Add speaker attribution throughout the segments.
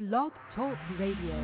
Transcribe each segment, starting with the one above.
Speaker 1: Blog Talk Radio.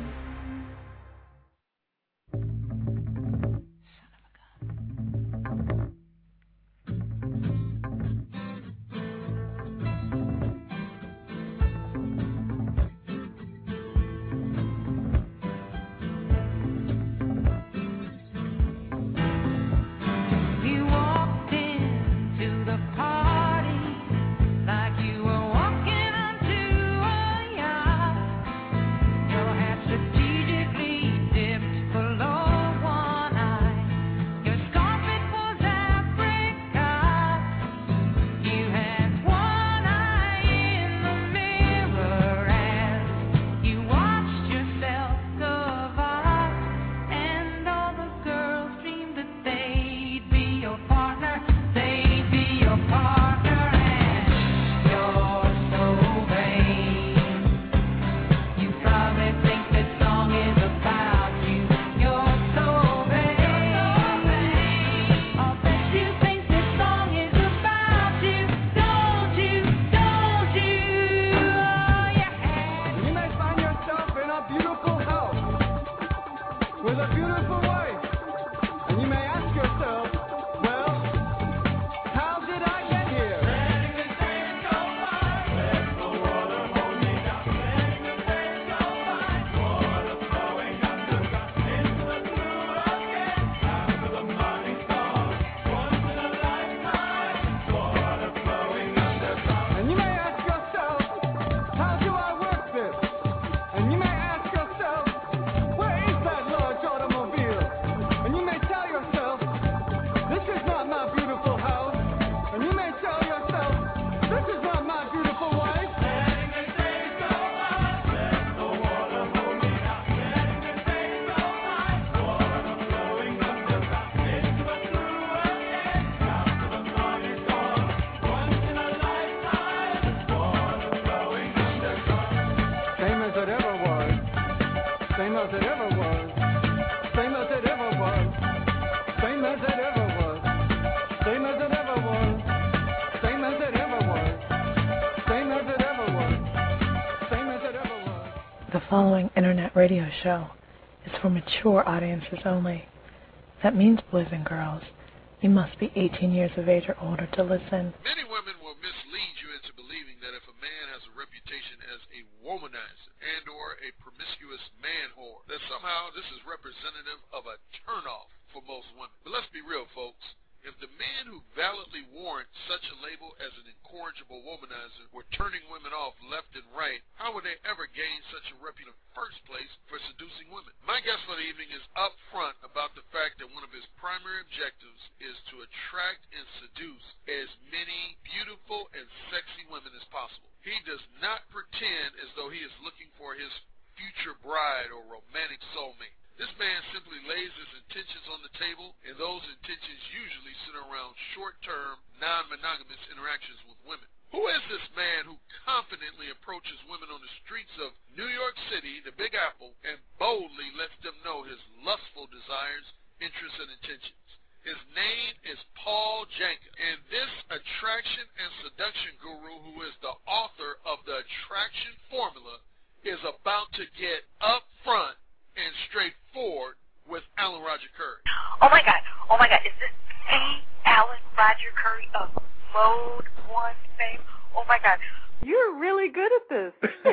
Speaker 2: The following internet radio show is for mature audiences only. That means, boys and girls, you must be 18 years of age or older to listen.
Speaker 3: Many women will mislead you into believing that if a man has a reputation as a womanizer and or a promiscuous man whore, that somehow this is representative of a turnoff for most women. But let's be real, folks. If the man who validly warrants such a label as an incorrigible womanizer were turning women off left and right, how would they ever gain such a reputation in the first place for seducing women? My guest for the evening is upfront about the fact that one of his primary objectives is to attract and seduce as many beautiful and sexy women as possible. He does not pretend as though he is looking for his future bride or romantic soulmate. This man simply lays his intentions on the table, and those intentions usually center around short-term, non-monogamous interactions with women. Who is this man who confidently approaches women on the streets of New York City, the Big Apple, and boldly lets them know his lustful desires, interests, and intentions? His name is Paul Janka, and this attraction and seduction guru, who is the author of The Attraction Formula, is about to get up front and straightforward with Alan Roger Curry.
Speaker 4: Oh my God, is this the Alan Roger Curry of Mode 1 fame? Oh my God.
Speaker 5: You're really good at this.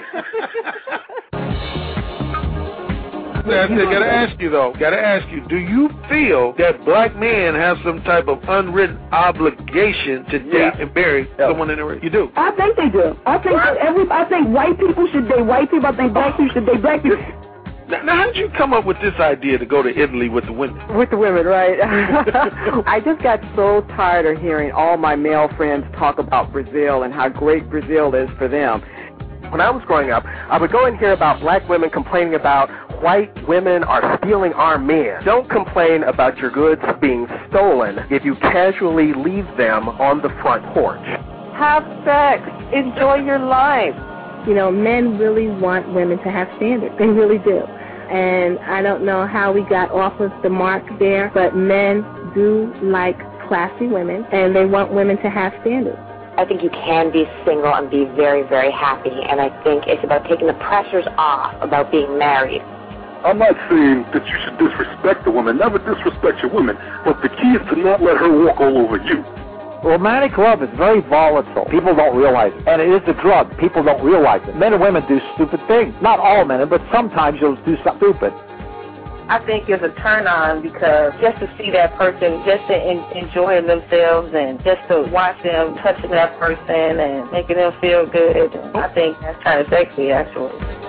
Speaker 6: Gotta ask you, do you feel that black men have some type of unwritten obligation to date and marry someone in the race? You do?
Speaker 5: I think they do. I think white people should date white people. I think black people should date black people.
Speaker 6: Now, how did you come up with this idea to go to Italy with the women?
Speaker 5: With the women, right? I just got so tired of hearing all my male friends talk about Brazil and how great Brazil is for them.
Speaker 7: When I was growing up, I would go and hear about black women complaining about white women are stealing our men. Don't complain about your goods being stolen if you casually leave them on the front porch.
Speaker 5: Have sex. Enjoy your life. You know, men really want women to have standards. They really do. And I don't know how we got off of the mark there, but men do like classy women, and they want women to have standards.
Speaker 8: I think you can be single and be very, very happy, and I think it's about taking the pressures off about being married.
Speaker 9: I'm not saying that you should disrespect a woman. Never disrespect your woman. But the key is to not let her walk all over you.
Speaker 10: Romantic love is very volatile. People don't realize it. And it is a drug. People don't realize it. Men and women do stupid things. Not all men, but sometimes you'll do something stupid.
Speaker 5: I think it's a turn on because just to see that person, just to enjoy themselves and just to watch them touching that person and making them feel good, I think that's kind of sexy, actually.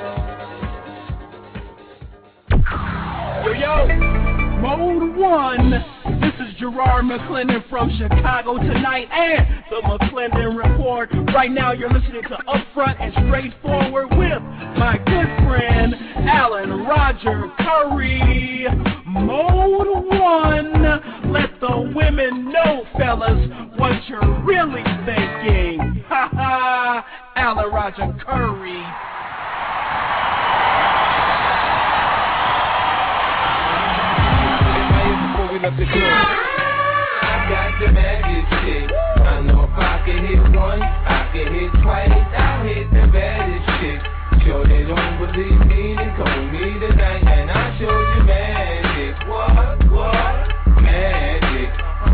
Speaker 11: Yo, Mode 1. This is Gerard McClendon from Chicago tonight and the McClendon Report. Right now you're listening to Upfront and Straightforward with my good friend Alan Roger Curry. Mode 1. Let the women know, fellas, what you're really thinking. Ha ha. Alan Roger Curry.
Speaker 12: I got the magic shit. I know if I can hit one, I can hit twice. I'll hit the baddest shit. Sure they don't believe me, then call me tonight and I'll show you magic. What? Magic.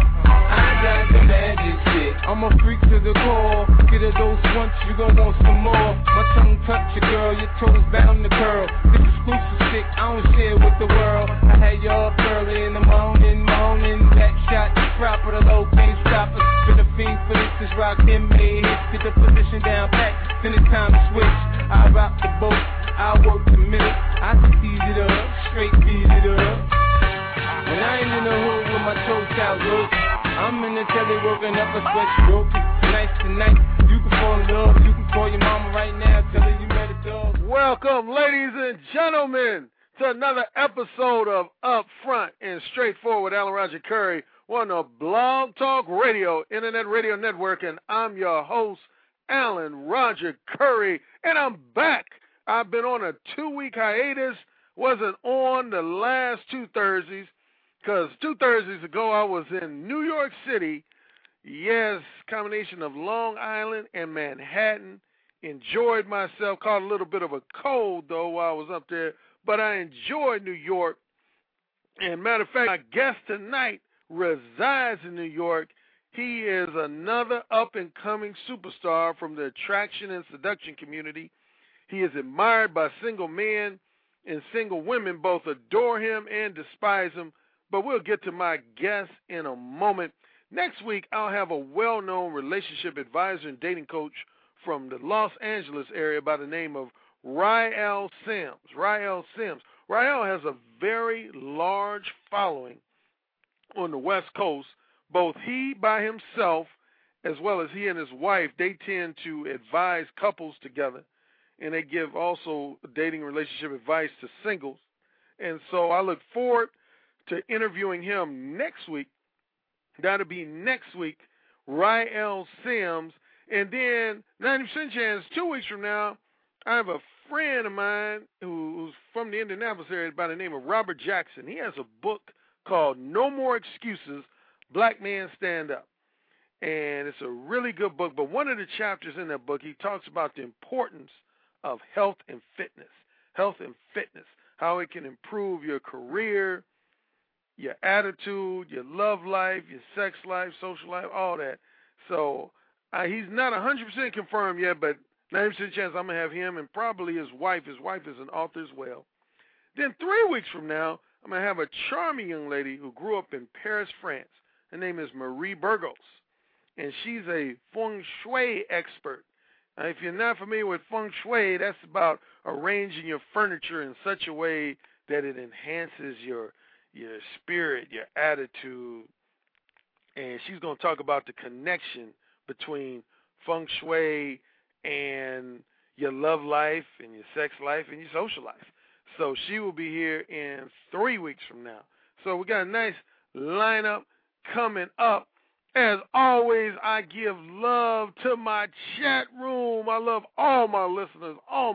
Speaker 12: I got the magic shit. I'm a freak to the core. Get a dose once, you gon' want some more. My tongue touch your girl, your toes bound to curl. This exclusive shit, I don't share with the world. I had you up early in the morning, back shot, proper, the low can't stop us. Been a fiend for this, is rock them made hits. Get the position down pat, then it's time to switch. I rock the boat, I work the middle. I can ease it up, straight beat it up. When I ain't in the hood with my toes out low, I'm in the telly working up a sweat broken. Nice tonight, you can fall in love. You can call your mama right now, tell her you met a dog.
Speaker 6: Welcome, ladies and gentlemen, to another episode of Up Front and Straightforward. Alan Roger Curry, on the Blog Talk Radio, Internet Radio Network, and I'm your host, Alan Roger Curry, and I'm back. I've been on a 2-week hiatus, wasn't on the last 2 Thursdays, because 2 Thursdays ago I was in New York City, yes, combination of Long Island and Manhattan. Enjoyed myself, caught a little bit of a cold, though, while I was up there, but I enjoyed New York. And matter of fact, my guest tonight resides in New York. He is another up-and-coming superstar from the attraction and seduction community. He is admired by single men and single women. Both adore him and despise him. But we'll get to my guest in a moment. Next week, I'll have a well-known relationship advisor and dating coach from the Los Angeles area by the name of Rael Sims. Rael Sims. Rael has a very large following on the West Coast. Both he by himself as well as he and his wife, they tend to advise couples together, and they give also dating relationship advice to singles. And so I look forward to interviewing him next week. That'll be next week, Rael Sims. And then 90% chance 2 weeks from now, I have a friend of mine who's from the Indianapolis area by the name of Robert Jackson. He has a book called No More Excuses, Black Men Stand Up. And it's a really good book, but one of the chapters in that book, he talks about the importance of health and fitness. Health and fitness, how it can improve your career, your attitude, your love life, your sex life, social life, all that. So he's not 100% confirmed yet, but 90% chance I'm going to have him and probably his wife. His wife is an author as well. Then 3 weeks from now, I'm going to have a charming young lady who grew up in Paris, France. Her name is Marie Burgos, and she's a feng shui expert. Now, if you're not familiar with feng shui, that's about arranging your furniture in such a way that it enhances your spirit, your attitude. And she's going to talk about the connection between feng shui and your love life and your sex life and your social life. So she will be here in 3 weeks from now. So we got a nice lineup coming up. As always, I give love to my chat room. I love all my listeners, all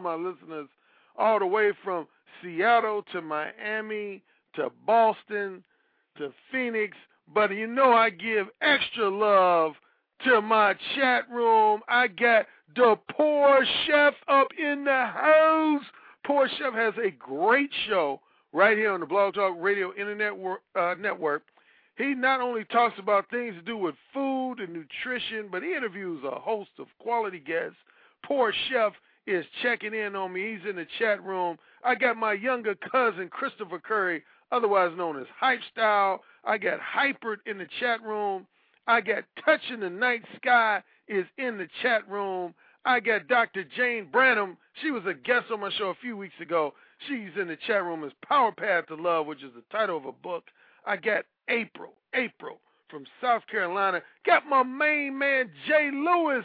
Speaker 6: the way from Seattle to Miami to Boston to Phoenix. But you know I give extra love to my chat room. I got the Poor Chef up in the house. Poor Chef has a great show right here on the Blog Talk Radio Internet Network. He not only talks about things to do with food and nutrition, but he interviews a host of quality guests. Poor Chef is checking in on me. He's in the chat room. I got my younger cousin, Christopher Curry, otherwise known as Hype Style. I got Hypert in the chat room. I got Touching the Night Sky is in the chat room. I got Dr. Jane Branham. She was a guest on my show a few weeks ago. She's in the chat room as Power Path to Love, which is the title of a book. I got April from South Carolina. Got my main man, Jay Lewis.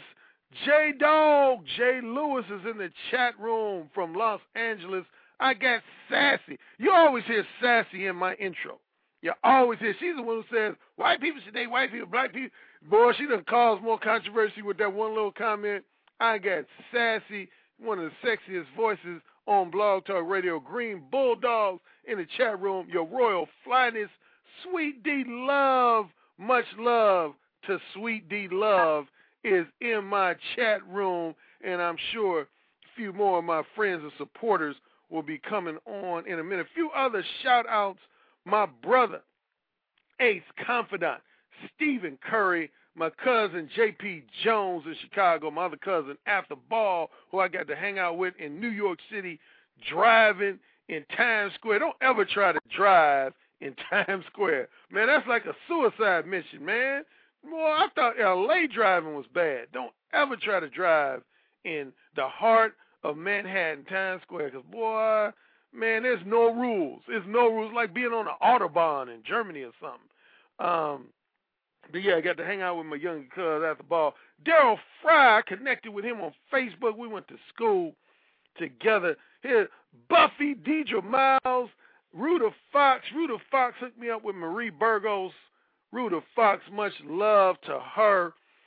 Speaker 6: J-Dog. Jay Lewis is in the chat room from Los Angeles. I got Sassy. You always hear Sassy in my intro. You always hear. She's the one who says, white people should date white people, black people. Boy, she done caused more controversy with that one little comment. I got Sassy, one of the sexiest voices on Blog Talk Radio. Green Bulldogs in the chat room. Your Royal Flyness. Sweet D Love. Much love to Sweet D Love is in my chat room. And I'm sure a few more of my friends and supporters will be coming on in a minute. A few other shout-outs. My brother, Ace Confidant, Stephen Curry, my cousin J.P. Jones in Chicago, my other cousin After Ball, who I got to hang out with in New York City, driving in Times Square. Don't ever try to drive in Times Square. Man, that's like a suicide mission, man. Boy, I thought L.A. driving was bad. Don't ever try to drive in the heart of Manhattan, Times Square, because, boy, man, there's no rules. There's no rules, like being on an Autobahn in Germany or something. But, yeah, I got to hang out with my younger cousin After Ball. Daryl Fry, connected with him on Facebook. We went to school together. Here, Buffy, Deidre Miles, Ruta Fox. Ruta Fox hooked me up with Marie Burgos. Ruta Fox, much love to her.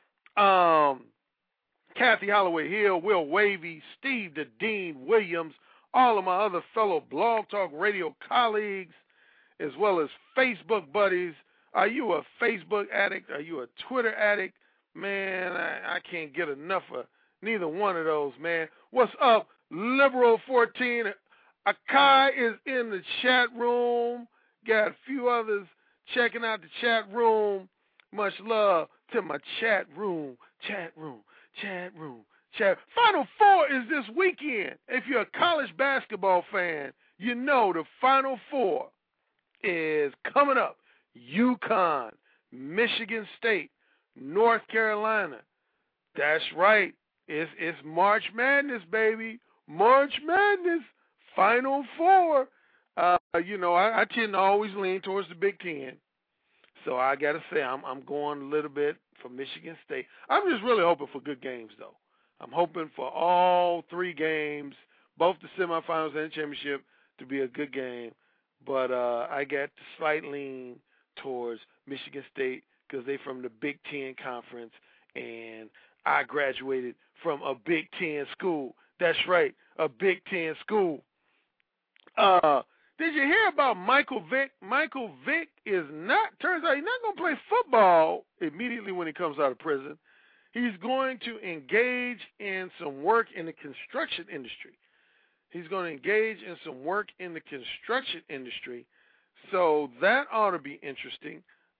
Speaker 6: Kathy Holloway Hill, Will Wavy, Steve the Dean Williams, all of my other fellow Blog Talk Radio colleagues, as well as Facebook buddies. Are you a Facebook addict? Are you a Twitter addict? Man, I can't get enough of neither one of those, man. What's up, Liberal 14? Akai is in the chat room. Got a few others checking out the chat room. Much love to my chat room. Final Four is this weekend. If you're a college basketball fan, you know the Final Four is coming up. UConn, Michigan State, North Carolina. That's right. It's March Madness, baby. March Madness. Final Four. You know, I tend to always lean towards the Big Ten. So I got to say, I'm going a little bit for Michigan State. I'm just really hoping for good games, though. I'm hoping for all three games, both the semifinals and the championship, to be a good game. But I got the slight lean towards Michigan State because they from the Big Ten Conference, and I graduated from a Big Ten school. That's right, a Big Ten school. Did you hear about Michael Vick? Michael Vick turns out he's not going to play football immediately when he comes out of prison. He's going to engage in some work in the construction industry. He's going to engage in some work in the construction industry. So that ought to be interesting.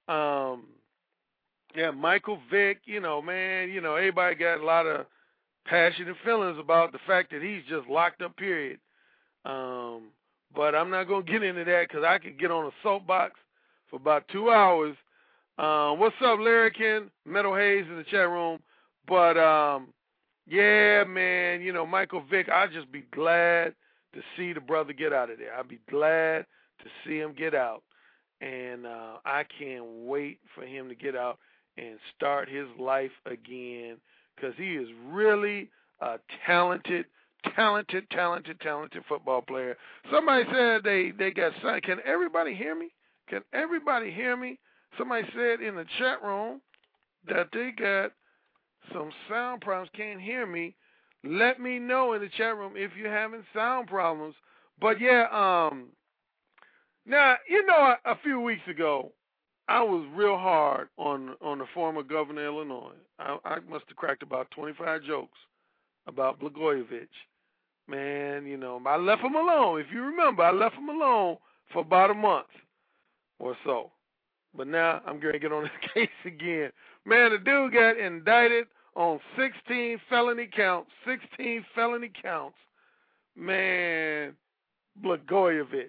Speaker 6: Yeah, Michael Vick, man, everybody got a lot of passionate feelings about the fact that he's just locked up, period. But I'm not going to get into that because I could get on a soapbox for about 2 hours. What's up, Larrikin? Metal Hayes in the chat room. But, yeah, man, Michael Vick, I'd just be glad to see the brother get out of there. I'd be glad to see him get out. And I can't wait for him to get out and start his life again because he is really a talented football player. Somebody said they got signed. Can everybody hear me? Can everybody hear me? Somebody said in the chat room that they got some sound problems. Can't hear me. Let me know in the chat room if you're having sound problems. But yeah, now, a few weeks ago, I was real hard on the former governor of Illinois. I must have cracked about 25 jokes about Blagojevich. Man, you know, I left him alone. If you remember, I left him alone for about a month or so. But now I'm going to get on this case again. Man, the dude got indicted on 16 felony counts. 16 felony counts. Man, Blagojevich.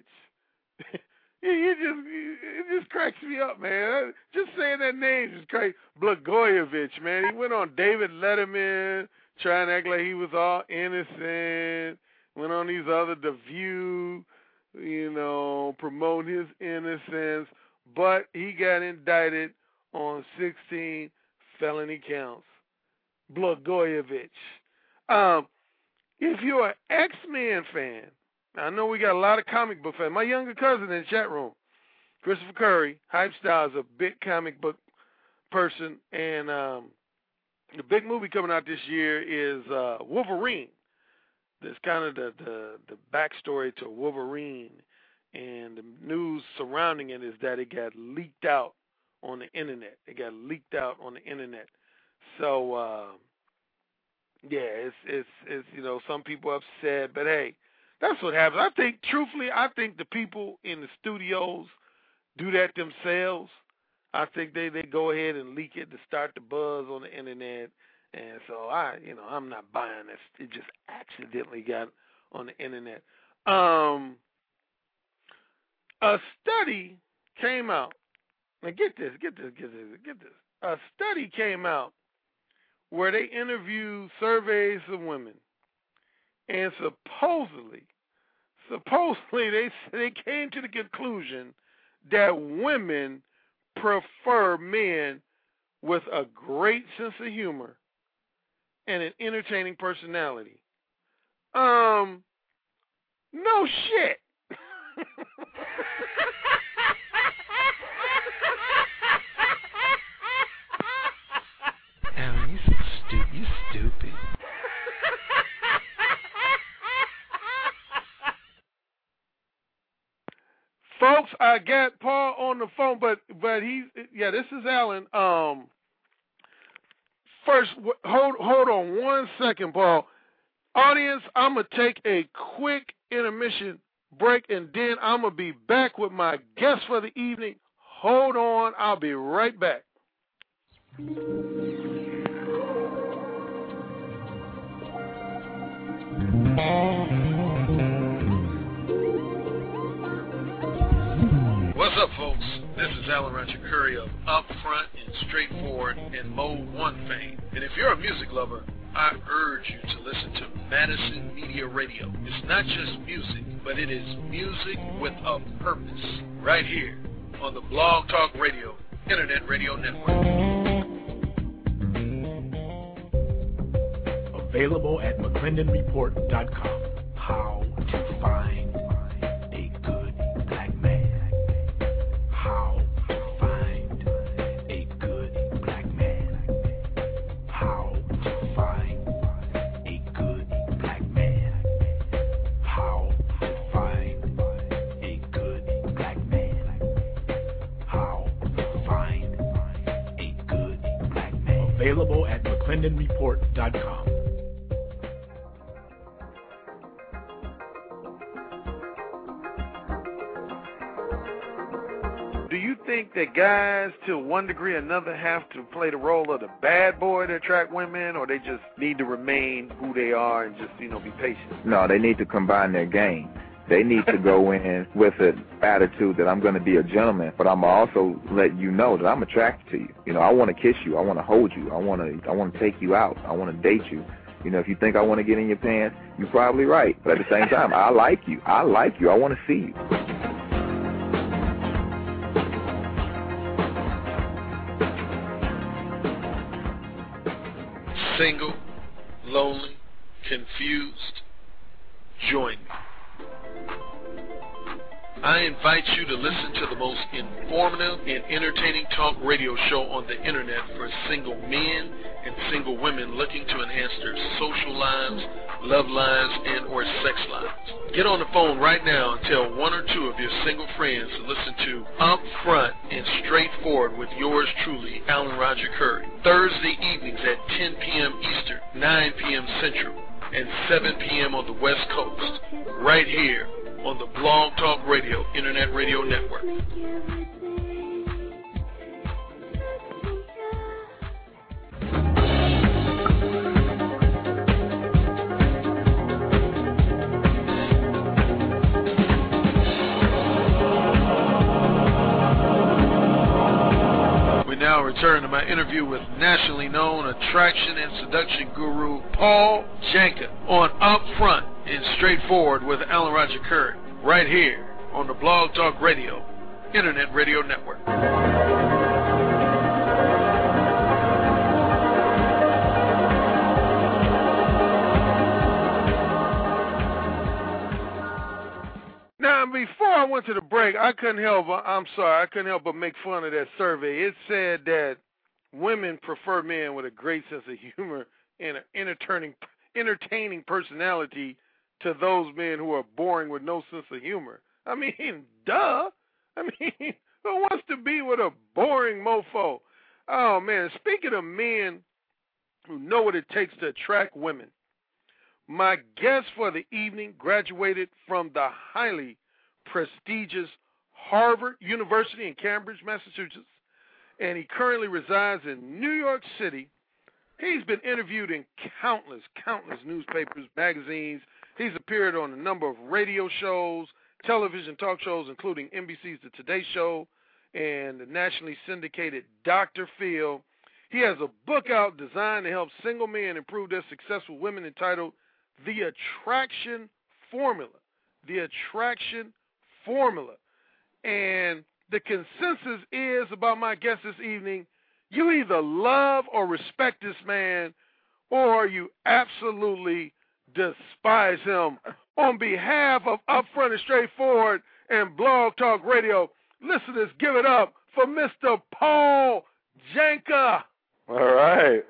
Speaker 6: It just cracks me up, man. Just saying that name just crazy. Blagojevich, man. He went on David Letterman, trying to act like he was all innocent. Went on these other The View, you know, promoting his innocence. But he got indicted on 16 felony counts. Blagojevich. If you're an X-Men fan, I know we got a lot of comic book fans. My younger cousin in the chat room, Christopher Curry, Hype Style, is a big comic book person. And the big movie coming out this year is Wolverine. That's kind of the backstory to Wolverine. And the news surrounding it is that it got leaked out on the internet. So, yeah, it's you know, some people upset, but hey, that's what happens. I think, truthfully, the people in the studios do that themselves. I think they go ahead and leak it to start the buzz on the internet. And so I'm not buying this. It just accidentally got on the internet. A study came out. Now get this. A study came out where they interviewed surveys of women, and supposedly they came to the conclusion that women prefer men with a great sense of humor and an entertaining personality. No shit.
Speaker 13: Alan, you stupid.
Speaker 6: Folks, I got Paul on the phone, but this is Alan. First, hold on 1 second, Paul. Audience, I'm going to take a quick intermission break, and then I'm going to be back with my guest for the evening. Hold on, I'll be right back.
Speaker 3: What's up, folks? This is Alan Roger Curry of Upfront and Straightforward and Mode 1 fame. And if you're a music lover, I urge you to listen to Madison Media Radio. It's not just music, but it is music with a purpose. Right here on the Blog Talk Radio Internet Radio Network.
Speaker 14: Available at McClendonReport.com. How to find a good black man. How to find a good black man. How to find a good black man. How to find a good black man. How to find a good black man. Available at McClendonReport.com.
Speaker 6: Do you think that guys, to one degree or another, have to play the role of the bad boy to attract women, or they just need to remain who they are and just, be patient?
Speaker 15: No, they need to combine their game. They need to go in with an attitude that I'm going to be a gentleman, but I'm also let you know that I'm attracted to you. I want to kiss you. I want to hold you. I want to take you out. I want to date you. If you think I want to get in your pants, you're probably right. But at the same time, I like you. I want to see you.
Speaker 3: Single, lonely, confused, join me. I invite you to listen to the most informative and entertaining talk radio show on the internet for single men and single women looking to enhance their social lives, love lines, and or sex lines. Get on the phone right now and tell one or two of your single friends to listen to Upfront and Straightforward with yours truly, Alan Roger Curry. Thursday evenings at 10 p.m. Eastern, 9 p.m. Central, and 7 p.m. on the West Coast, right here on the Blog Talk Radio Internet Radio Network. Now return to my interview with nationally known attraction and seduction guru Paul Janka on Upfront and Straightforward with Alan Roger Curry, right here on the Blog Talk Radio Internet Radio Network.
Speaker 6: Now, before I went to the break, I couldn't help but make fun of that survey. It said that women prefer men with a great sense of humor and an entertaining personality to those men who are boring with no sense of humor. I mean, duh. I mean, who wants to be with a boring mofo? Oh, man, speaking of men who know what it takes to attract women, my guest for the evening graduated from the highly prestigious Harvard University in Cambridge, Massachusetts, and he currently resides in New York City. He's been interviewed in countless newspapers, magazines. He's appeared on a number of radio shows, television talk shows, including NBC's The Today Show and the nationally syndicated Dr. Phil. He has a book out designed to help single men improve their success with women entitled The Attraction Formula. The Attraction Formula. And the consensus is about my guest this evening, you either love or respect this man, or you absolutely despise him. On behalf of Upfront and Straightforward and Blog Talk Radio, listeners, give it up for Mr. Paul Janka.
Speaker 16: All right.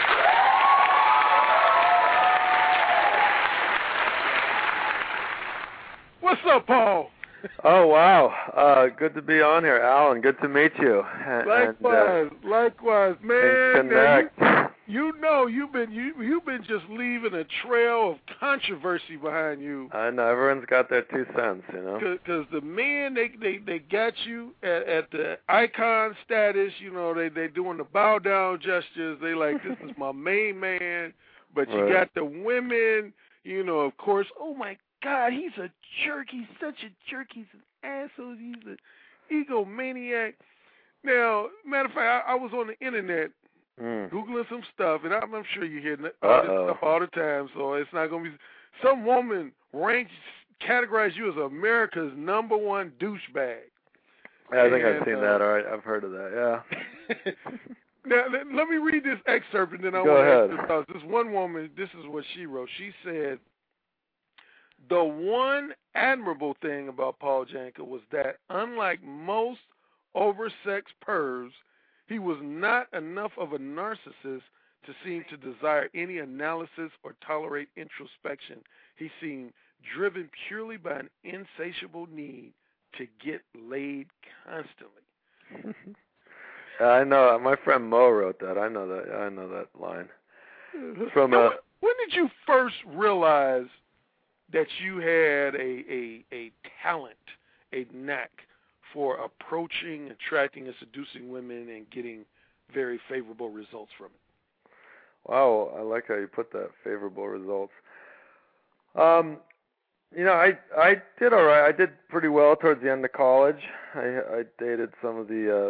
Speaker 6: What's up, Paul?
Speaker 16: Oh, wow. Good to be on here, Alan. Good to meet you.
Speaker 6: Likewise, man.
Speaker 16: Connect.
Speaker 6: You know, you've been just leaving a trail of controversy behind you.
Speaker 16: I know. Everyone's got their 2 cents, you know.
Speaker 6: Because the men, they got you at the icon status. You know, they doing the bow down gestures. They like, this is my main man. But you got the women, you know, of course. Oh my God, he's a jerk. He's such a jerk. He's an asshole. He's an egomaniac. Now, matter of fact, I was on the internet Googling some stuff, and I'm sure you hear this stuff all the time, so it's not going to be. Some woman categorized you as America's #1 douchebag.
Speaker 16: Yeah, I think I've seen that. All right, I've heard of that, yeah.
Speaker 6: Now, let me read this excerpt, and then I
Speaker 16: Go
Speaker 6: want to
Speaker 16: ahead.
Speaker 6: ask this one woman, this is what she wrote. She said, the one admirable thing about Paul Janka was that, unlike most oversexed pervs, he was not enough of a narcissist to seem to desire any analysis or tolerate introspection. He seemed driven purely by an insatiable need to get laid constantly.
Speaker 16: I know. My friend Mo wrote that. I know that line. From
Speaker 6: when did you first realize that you had a talent, a knack for approaching, attracting, and seducing women and getting very favorable results from it?
Speaker 16: Wow, I like how you put that, favorable results. You know, I did all right. I did pretty well towards the end of college. I dated some of the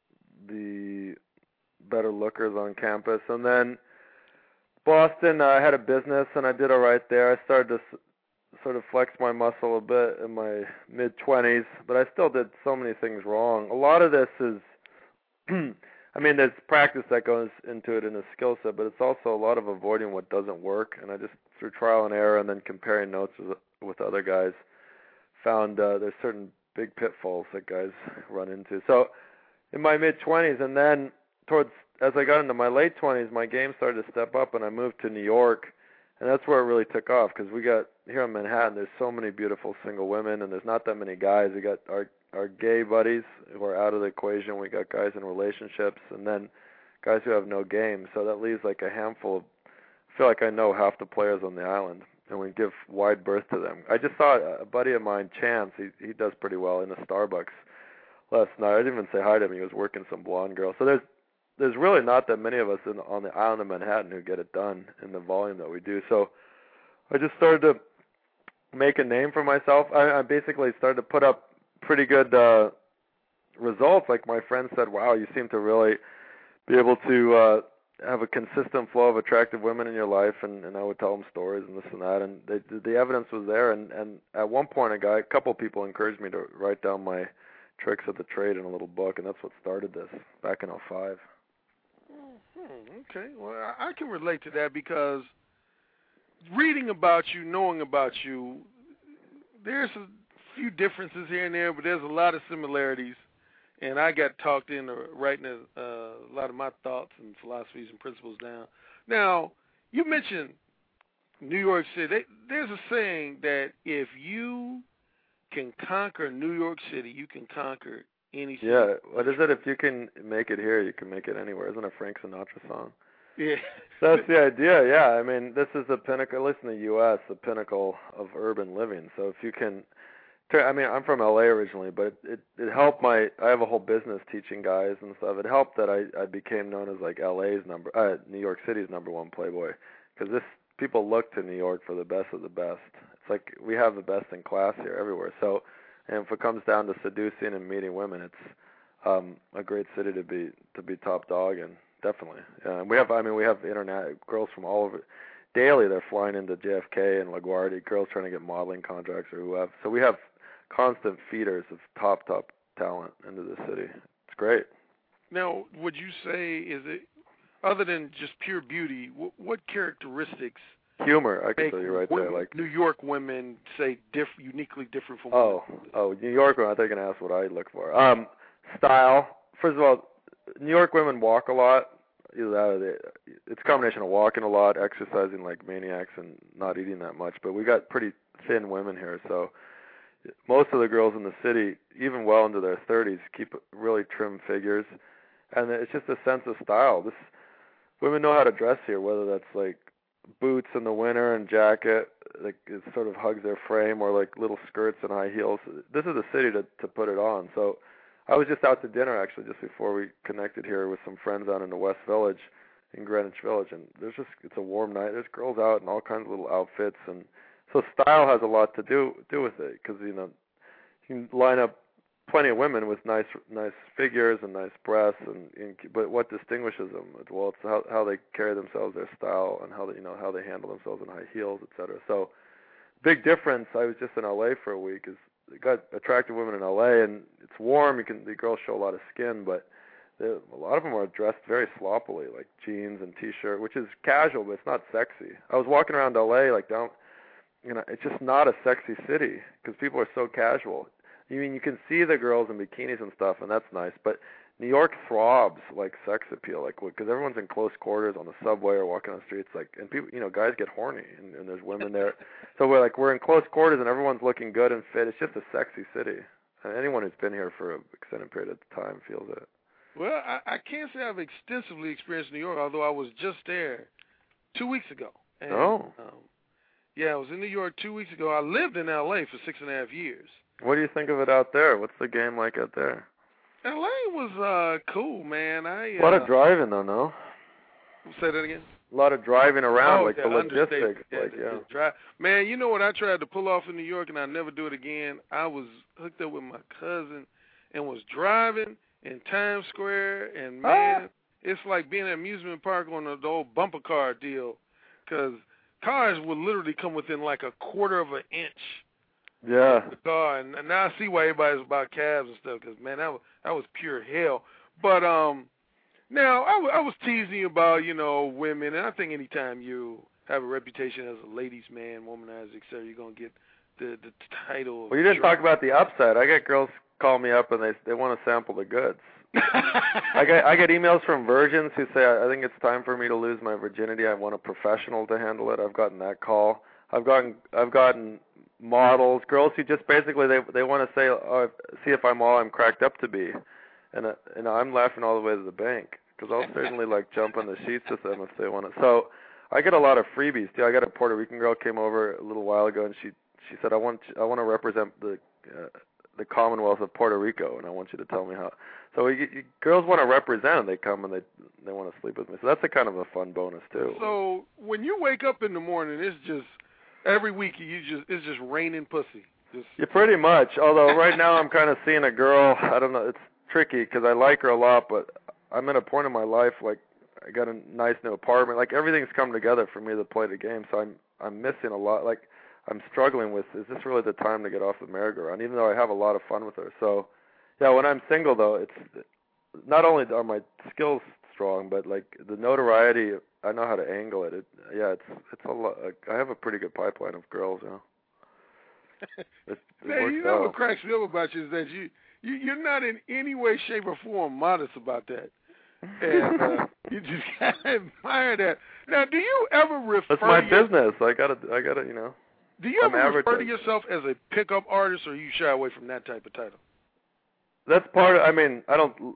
Speaker 16: better lookers on campus, and then Boston, I had a business, and I did all right there. I started to sort of flex my muscle a bit in my mid-20s, but I still did so many things wrong. A lot of this is, I mean, there's practice that goes into it in a skill set, but it's also a lot of avoiding what doesn't work, and I just, through trial and error and then comparing notes with other guys, found there's certain big pitfalls that guys run into. So in my mid-20s, and then as I got into my late 20s, my game started to step up, and I moved to New York, And that's where it really took off, because we got, here in Manhattan, there's so many beautiful single women, and there's not that many guys. We got our gay buddies who are out of the equation. We got guys in relationships, and then guys who have no game. So that leaves like a handful of, I feel like I know half the players on the island, and we give wide berth to them. I just saw a buddy of mine, Chance, he does pretty well in the Starbucks last night. I didn't even say hi to him. He was working some blonde girl. So there's really not that many of us on the island of Manhattan who get it done in the volume that we do. So I just started to make a name for myself. I basically started to put up pretty good results. Like my friends said, wow, you seem to really be able to have a consistent flow of attractive women in your life, and I would tell them stories and this and that, and the evidence was there. And at one point, a couple of people encouraged me to write down my tricks of the trade in a little book, and that's what started this back in 2005.
Speaker 6: Okay, well, I can relate to that, because reading about you, knowing about you, there's a few differences here and there, but there's a lot of similarities. And I got talked into writing a lot of my thoughts and philosophies and principles down. Now, you mentioned New York City. There's a saying that if you can conquer New York City, you can conquer any city.
Speaker 16: Yeah, what is it? If you can make it here, you can make it anywhere. Isn't it a Frank Sinatra song?
Speaker 6: Yeah.
Speaker 16: That's the idea, yeah. I mean, this is the pinnacle, at least in the U.S., the pinnacle of urban living. So if you can, I mean, I'm from L.A. originally, but it helped I have a whole business teaching guys and stuff. It helped that I became known as like New York City's #1 playboy, because people look to New York for the best of the best. It's like we have the best in class here everywhere. So, and if it comes down to seducing and meeting women, it's a great city to be top dog in. Definitely. We have internet girls from all over. Daily, they're flying into JFK and LaGuardia, girls trying to get modeling contracts or who have. So we have constant feeders of top talent into the city. It's great.
Speaker 6: Now, would you say, is it, other than just pure beauty, what characteristics?
Speaker 16: Humor, I can tell you right there. Like
Speaker 6: New York women, say, uniquely different from
Speaker 16: women. New York women, I thought you were going to ask what I look for. Style. First of all, New York women walk a lot. It's a combination of walking a lot, exercising like maniacs, and not eating that much. But we got pretty thin women here, so most of the girls in the city, even well into their 30s, keep really trim figures, and it's just a sense of style. Women know how to dress here, whether that's like boots in the winter and jacket, like it sort of hugs their frame, or like little skirts and high heels. This is the city to put it on. So I was just out to dinner actually just before we connected here with some friends out in the West Village, in Greenwich Village, and it's a warm night. There's girls out in all kinds of little outfits, and so style has a lot to do with it, because you can line up plenty of women with nice figures and nice breasts, but what distinguishes them? Well, it's how they carry themselves, their style, and how they handle themselves in high heels, etc. So big difference. I was just in LA for a week. They got attractive women in LA, and it's warm. The girls show a lot of skin, but a lot of them are dressed very sloppily, like jeans and t-shirt, which is casual, but it's not sexy. I was walking around LA, it's just not a sexy city, because people are so casual. I mean, you can see the girls in bikinis and stuff, and that's nice, but New York throbs like sex appeal, because everyone's in close quarters on the subway or walking on the streets, and people, guys get horny, and there's women there. So we're in close quarters, and everyone's looking good and fit. It's just a sexy city. And anyone who's been here for an extended period of time feels it.
Speaker 6: Well, I can't say I've extensively experienced New York, although I was just there 2 weeks ago. And, yeah, I was in New York 2 weeks ago. I lived in L.A. for 6.5 years.
Speaker 16: What do you think of it out there? What's the game like out there?
Speaker 6: L.A. was cool, man.
Speaker 16: A lot of driving, though, no?
Speaker 6: Say that again?
Speaker 16: A lot of driving around, the logistics.
Speaker 6: Man, you know what I tried to pull off in New York, and I'll never do it again? I was hooked up with my cousin and was driving in Times Square, and, man, it's like being at an amusement park on the old bumper car deal, because cars will literally come within like a quarter of an inch.
Speaker 16: Yeah.
Speaker 6: The car, and now I see why everybody's about cabs and stuff, because, man, that was pure hell. But now I was teasing you about, women, and I think anytime you have a reputation as a ladies' man, womanizer, etc., you're going to get the title.
Speaker 16: Well, you didn't talk about the upside. I get girls call me up, and they want to sample the goods. I get emails from virgins who say, I think it's time for me to lose my virginity. I want a professional to handle it. I've gotten that call. I've gotten models, girls who just basically they want to say, see if I'm all I'm cracked up to be, and I'm laughing all the way to the bank because I'll certainly like jump on the sheets with them if they want it. So I get a lot of freebies too. I got a Puerto Rican girl came over a little while ago and she said I want to represent the Commonwealth of Puerto Rico and I want you to tell me how. So girls want to represent and they come and they want to sleep with me. So that's a kind of a fun bonus too.
Speaker 6: So when you wake up in the morning, it's just every week it's just raining pussy.
Speaker 16: Yeah, pretty much. Although right now I'm kind of seeing a girl. I don't know. It's tricky because I like her a lot, but I'm at a point in my life like I got a nice new apartment. Like everything's come together for me to play the game. So I'm missing a lot. Like I'm struggling with, is this really the time to get off the merry-go-round? Even though I have a lot of fun with her. So yeah, when I'm single though, it's not only are my skills strong, but like the notoriety, I know how to angle it. It's a lot. I have a pretty good pipeline of girls, you know.
Speaker 6: You know what cracks me up about you is that you're not in any way, shape, or form modest about that, and you just gotta admire that. Now, do you ever refer?
Speaker 16: That's my business. I gotta, you know.
Speaker 6: Do you ever refer to yourself as a pickup artist, or you shy away from that type of title?
Speaker 16: That's part of. I mean,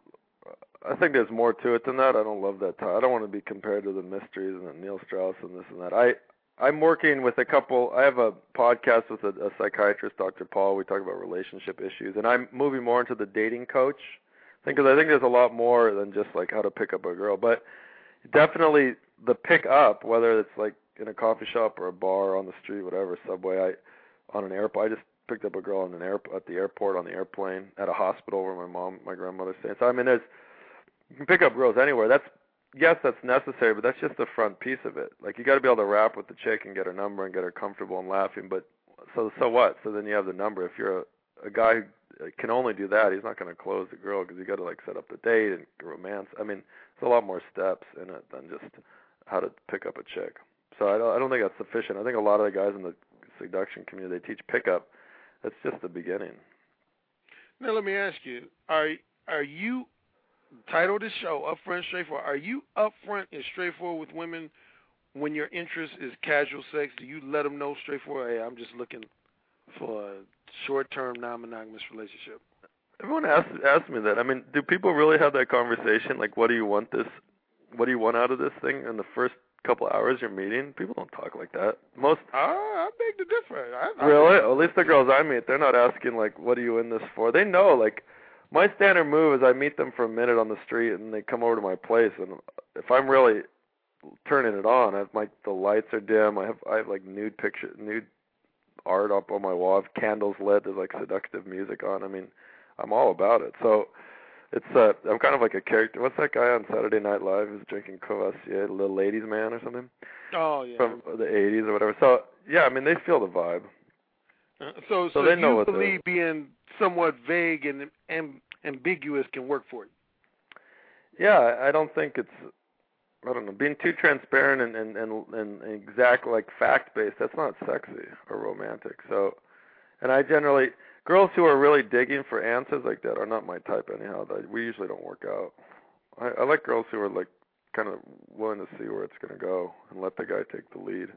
Speaker 16: I think there's more to it than that. I don't love that title. I don't want to be compared to the Mysteries and the Neil Strauss and this and that. I'm working with a couple. I have a podcast with a psychiatrist, Dr. Paul. We talk about relationship issues, and I'm moving more into the dating coach thing because I think there's a lot more than just like how to pick up a girl. But definitely the pick up, whether it's like in a coffee shop or a bar on the street, whatever, subway. On an airplane. I just picked up a girl at the airport on the airplane, at a hospital where my grandmother stayed. So I mean, you can pick up girls anywhere. That's necessary, but that's just the front piece of it. Like you got to be able to rap with the chick and get her number and get her comfortable and laughing. But so what? So then you have the number. If you're a guy who can only do that, he's not going to close the girl because you got to like set up the date and romance. I mean, there's a lot more steps in it than just how to pick up a chick. So I don't think that's sufficient. I think a lot of the guys in the seduction community, they teach pickup. That's just the beginning.
Speaker 6: Now let me ask you: Are you? Title this show, Upfront Straightforward. Are you upfront and straightforward with women when your interest is casual sex? Do you let them know straightforward, hey, I'm just looking for a short-term, non-monogamous relationship?
Speaker 16: Everyone asks me that. I mean, do people really have that conversation? Like, what do you want out of this thing in the first couple hours you're meeting? People don't talk like that.
Speaker 6: I beg to differ.
Speaker 16: Really? At least the girls I meet, they're not asking, like, what are you in this for? They know, like, my standard move is I meat them for a minute on the street and they come over to my place, and if I'm really turning it on, the lights are dim. I have like nude art up on my wall. I have candles lit. There's like seductive music on. I mean, I'm all about it. So it's I'm kind of like a character. What's that guy on Saturday Night Live who's drinking Courvoisier, Little Ladies Man or something?
Speaker 6: Oh yeah.
Speaker 16: From the 80s or whatever. So yeah, I mean they feel the vibe.
Speaker 6: So
Speaker 16: they know
Speaker 6: you believe being somewhat vague and ambiguous can work for you?
Speaker 16: Yeah, I don't think being too transparent and exact, like fact-based, that's not sexy or romantic. So, and girls who are really digging for answers like that are not my type anyhow. We usually don't work out. I like girls who are like kind of willing to see where it's going to go and let the guy take the lead.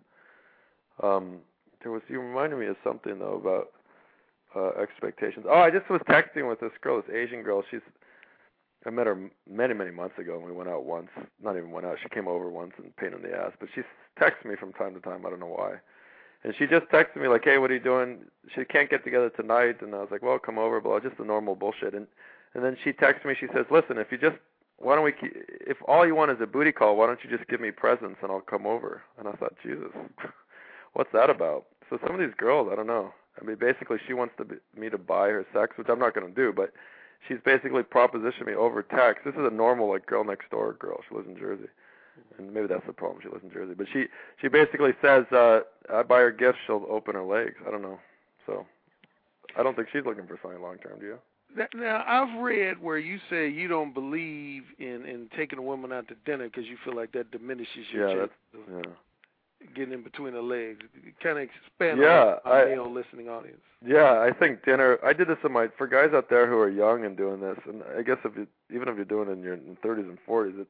Speaker 16: You reminded me of something though about expectations. Oh, I just was texting with this girl, this Asian girl. I met her many, many months ago, and we went out once. Not even went out. She came over once and pain in the ass. But she texts me from time to time. I don't know why. And she just texted me like, hey, what are you doing? She can't get together tonight. And I was like, well, come over, blah, just the normal bullshit. And then she texts me. She says, listen, if all you want is a booty call, why don't you just give me presents and I'll come over? And I thought, Jesus, what's that about? So some of these girls, I don't know. I mean, basically, she wants me to buy her sex, which I'm not going to do, but she's basically propositioned me over text. This is a normal, like, girl next door girl. She lives in Jersey. And maybe that's the problem. She lives in Jersey. But she basically says, I buy her gifts, she'll open her legs. I don't know. So I don't think she's looking for something long-term, do you?
Speaker 6: Now, I've read where you say you don't believe in taking a woman out to dinner because you feel like that diminishes your chance. getting in between the legs. Kind of expand
Speaker 16: on
Speaker 6: our male listening audience.
Speaker 16: Yeah, I think dinner. I did this for guys out there who are young and doing this, and I guess even if you're doing it in your 30s and 40s,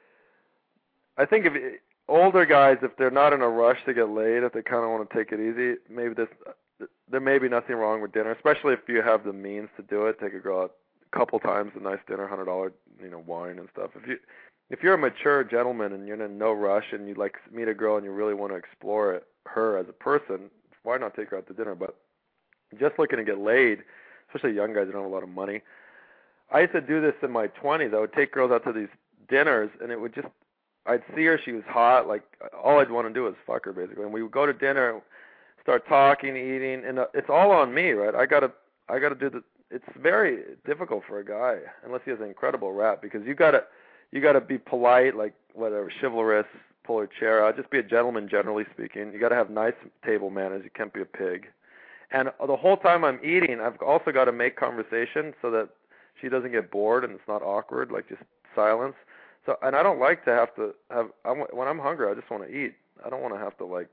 Speaker 16: I think older guys, if they're not in a rush to get laid, if they kind of want to take it easy, maybe there may be nothing wrong with dinner, especially if you have the means to do it. Take a girl out a couple times, a nice dinner, $100, wine and stuff. If you're a mature gentleman and you're in no rush and you like meet a girl and you really want to explore her as a person, why not take her out to dinner? But just looking to get laid, especially young guys who don't have a lot of money. I used to do this in my 20s. I would take girls out to these dinners, and I'd see her, she was hot, like all I'd want to do is fuck her basically. And we would go to dinner, start talking, eating, and it's all on me, right? I gotta do it's very difficult for a guy unless he has an incredible rap, because you gotta be polite, like whatever, chivalrous, pull her chair out, just be a gentleman generally speaking. You gotta have nice table manners, you can't be a pig. And the whole time I'm eating, I've also got to make conversation so that she doesn't get bored and it's not awkward, like just silence. So, and I don't like to have to when I'm hungry, I just want to eat. I don't want to have to like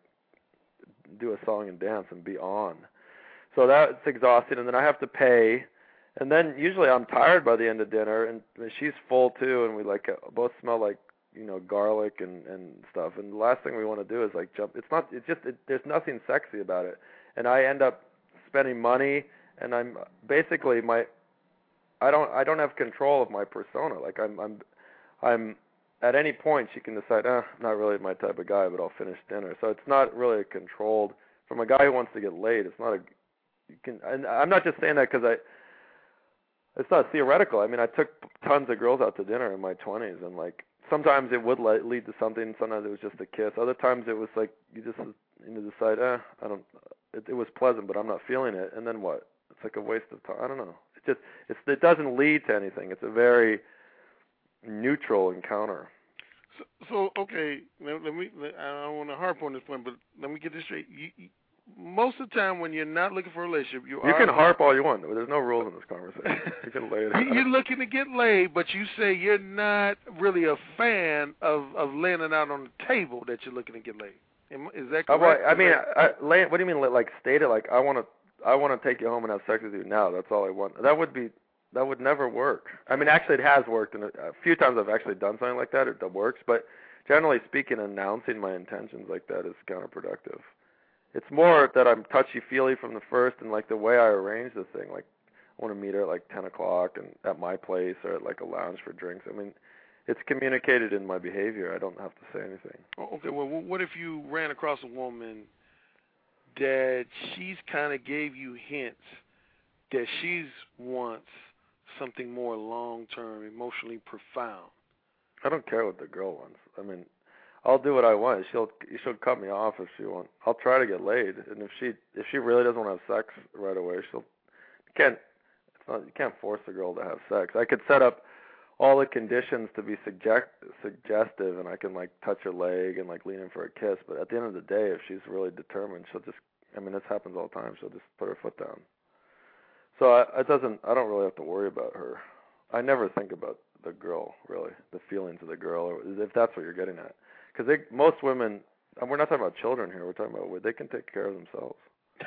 Speaker 16: do a song and dance and be on. So that's exhausting, and then I have to pay. And then usually I'm tired by the end of dinner, and she's full too, and we like both smell like garlic and stuff. And the last thing we want to do is like jump. There's nothing sexy about it. And I end up spending money, and I'm basically I don't have control of my persona. Like I'm at any point she can decide, not really my type of guy, but I'll finish dinner. So it's not really controlled. From a guy who wants to get laid, it's not and I'm not just saying that because it's not theoretical. I mean, I took tons of girls out to dinner in my 20s, and like sometimes it would lead to something. Sometimes it was just a kiss. Other times it was like you just decide, I don't. It was pleasant, but I'm not feeling it. And then what? It's like a waste of time. I don't know. It doesn't lead to anything. It's a very neutral encounter.
Speaker 6: So okay, let me. I don't want to harp on this point, but let me get this straight. Most of the time, when you're not looking for a relationship, you
Speaker 16: can harp all you want. There's no rules in this conversation. You can lay it out.
Speaker 6: You're looking to get laid, but you say you're not really a fan of laying it out on the table that you're looking to get laid. Is that correct?
Speaker 16: I mean, what do you mean? Like state it? Like I want to take you home and have sex with you now. That's all I want. That would never work. I mean, actually, it has worked, and a few times I've actually done something like that. It works, but generally speaking, announcing my intentions like that is counterproductive. It's more that I'm touchy-feely from the first, and like the way I arrange the thing. Like I want to meet her at like 10 o'clock and at my place or at like a lounge for drinks. I mean, it's communicated in my behavior. I don't have to say anything.
Speaker 6: Okay, well, what if you ran across a woman that she's kind of gave you hints that she's wants something more long-term, emotionally profound?
Speaker 16: I don't care what the girl wants. I mean, I'll do what I want. She'll cut me off if she wants. I'll try to get laid, and if she really doesn't want to have sex right away, you can't force a girl to have sex. I could set up all the conditions to be suggestive, and I can like touch her leg and like lean in for a kiss. But at the end of the day, if she's really determined, she'll just. I mean, this happens all the time. She'll just put her foot down. So I don't really have to worry about her. I never think about the girl really, the feelings of the girl, or if that's what you're getting at. Because most women, and we're not talking about children here. We're talking about they can take care of themselves.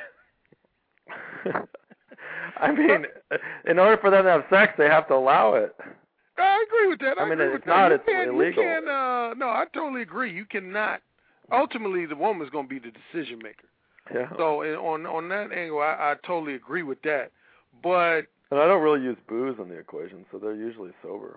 Speaker 16: I mean, in order for them to have sex, they have to allow it.
Speaker 6: I agree with that.
Speaker 16: It's not. It's illegal.
Speaker 6: No, I totally agree. You cannot. Ultimately, the woman's going to be the decision maker.
Speaker 16: Yeah.
Speaker 6: So on that angle, I totally agree with that. But
Speaker 16: and I don't really use booze in the equation, so they're usually sober.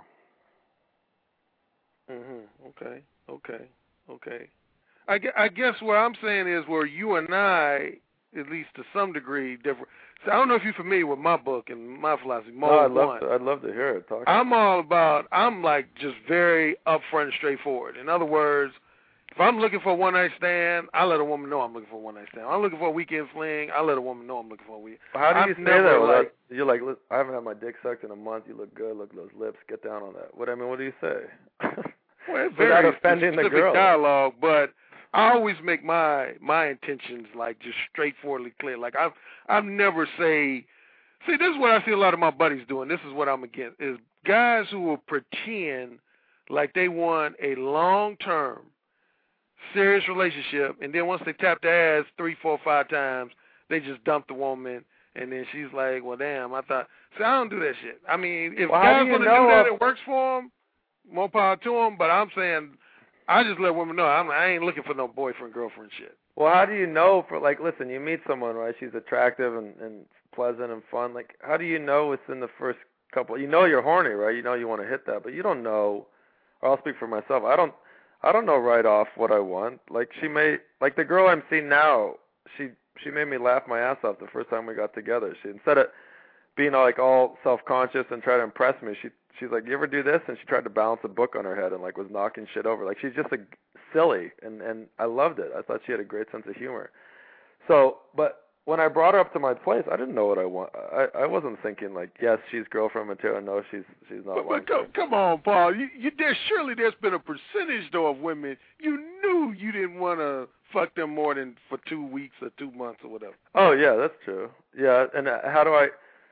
Speaker 6: Okay. I guess what I'm saying is where you and I, at least to some degree, different. So I don't know if you're familiar with my book and my philosophy.
Speaker 16: I'd love to hear it.
Speaker 6: I'm like just very upfront and straightforward. In other words, if I'm looking for a one-night stand, I let a woman know I'm looking for a one-night stand. If I'm looking for a weekend fling, I let a woman know I'm looking for a weekend.
Speaker 16: How do you say that? You're like, I haven't had my dick sucked in a month. You look good. Look at those lips. Get down on that. What do you say?
Speaker 6: Well, it's very
Speaker 16: offending the girl.
Speaker 6: Dialogue, but I always make my intentions like just straightforwardly clear. Like I've never see this is what I see a lot of my buddies doing. This is what I'm against is guys who will pretend like they want a long-term serious relationship, and then once they tap their ass 3, 4, 5 times, they just dump the woman, and then she's like, well, damn, I thought. See, I don't do that shit. I mean, if guys want to do that, it works for them, more power to them, but I'm saying I just let women know I ain't looking for no boyfriend, girlfriend shit.
Speaker 16: Well, how do you know listen, you meet someone, right, she's attractive and pleasant and fun, like, how do you know within the first couple, you know you're horny, right, you know you want to hit that, but you don't know, or I'll speak for myself, I don't know right off what I want. Like, the girl I'm seeing now, she made me laugh my ass off the first time we got together. She, instead of being all self-conscious and try to impress me, she's like, you ever do this? And she tried to balance a book on her head and was knocking shit over. Like, she's just silly, and I loved it. I thought she had a great sense of humor. So, but when I brought her up to my place, I didn't know what I want. I wasn't thinking yes, she's girlfriend material. No, she's not.
Speaker 6: But come on, Paul. Surely there's been a percentage though of women you knew you didn't want to fuck them more than for 2 weeks or 2 months or whatever.
Speaker 16: Oh yeah, that's true. Yeah, and how do I?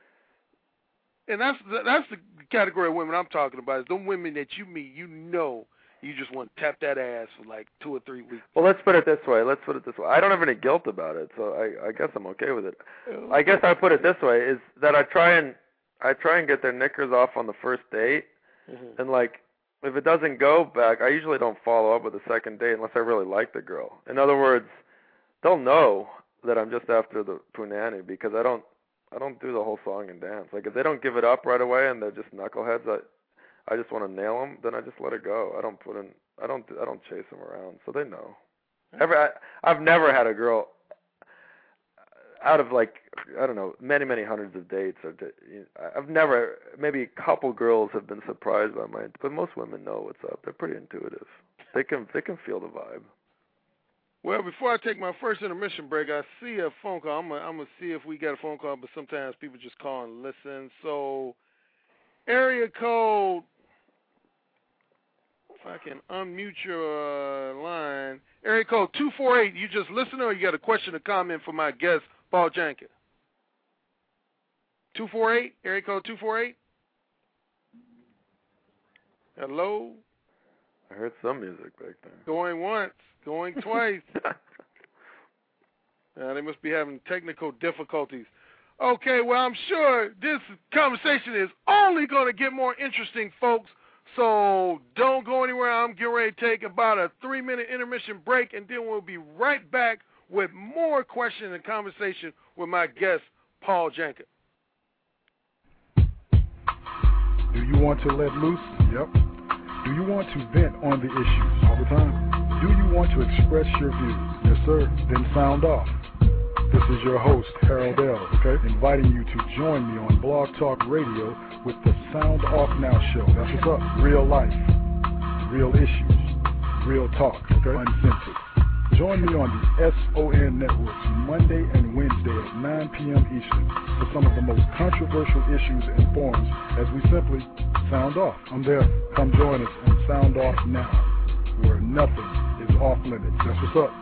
Speaker 6: And that's the category of women I'm talking about. Is them women that you meet, you know, you just want to tap that ass for 2 or 3 weeks.
Speaker 16: Well, let's put it this way. I don't have any guilt about it, so I guess I'm okay with it. I guess I put it this way: is that I try and get their knickers off on the first date, and if it doesn't go back, I usually don't follow up with a second date unless I really like the girl. In other words, they'll know that I'm just after the punani because I don't do the whole song and dance. Like, if they don't give it up right away and they're just knuckleheads, I just want to nail them, then I just let it go. I don't chase them around, so they know. I've never had a girl out of I don't know, many hundreds of dates. I've never, maybe a couple girls have been surprised by but most women know what's up. They're pretty intuitive. They can feel the vibe.
Speaker 6: Well, before I take my first intermission break, I see a phone call. I'm gonna see if we got a phone call, but sometimes people just call and listen. So, area code. If I can unmute your line, area code 248. You just listen, or you got a question or comment for my guest, Paul Janka? 248, area code 248. Hello?
Speaker 16: I heard some music back there.
Speaker 6: Going once, going twice. They must be having technical difficulties. Okay, well, I'm sure this conversation is only going to get more interesting, folks. So don't go anywhere. I'm getting ready to take about a 3-minute intermission break, and then we'll be right back with more question and conversation with my guest, Paul Janka.
Speaker 14: Do you want to let loose? Yep. Do you want to vent on the issues all the time? Do you want to express your views? Yes, sir. Then sound off. This is your host, Harold L., okay? Inviting you to join me on Blog Talk Radio with the Sound Off Now show. That's what's up. Real life, real issues, real talk, okay? Uncensored. Join me on the SON networks Monday and Wednesday at 9 p.m. Eastern for some of the most controversial issues and forums as we simply sound off. I'm there. Come join us on Sound Off Now, where nothing is off limits. That's what's up.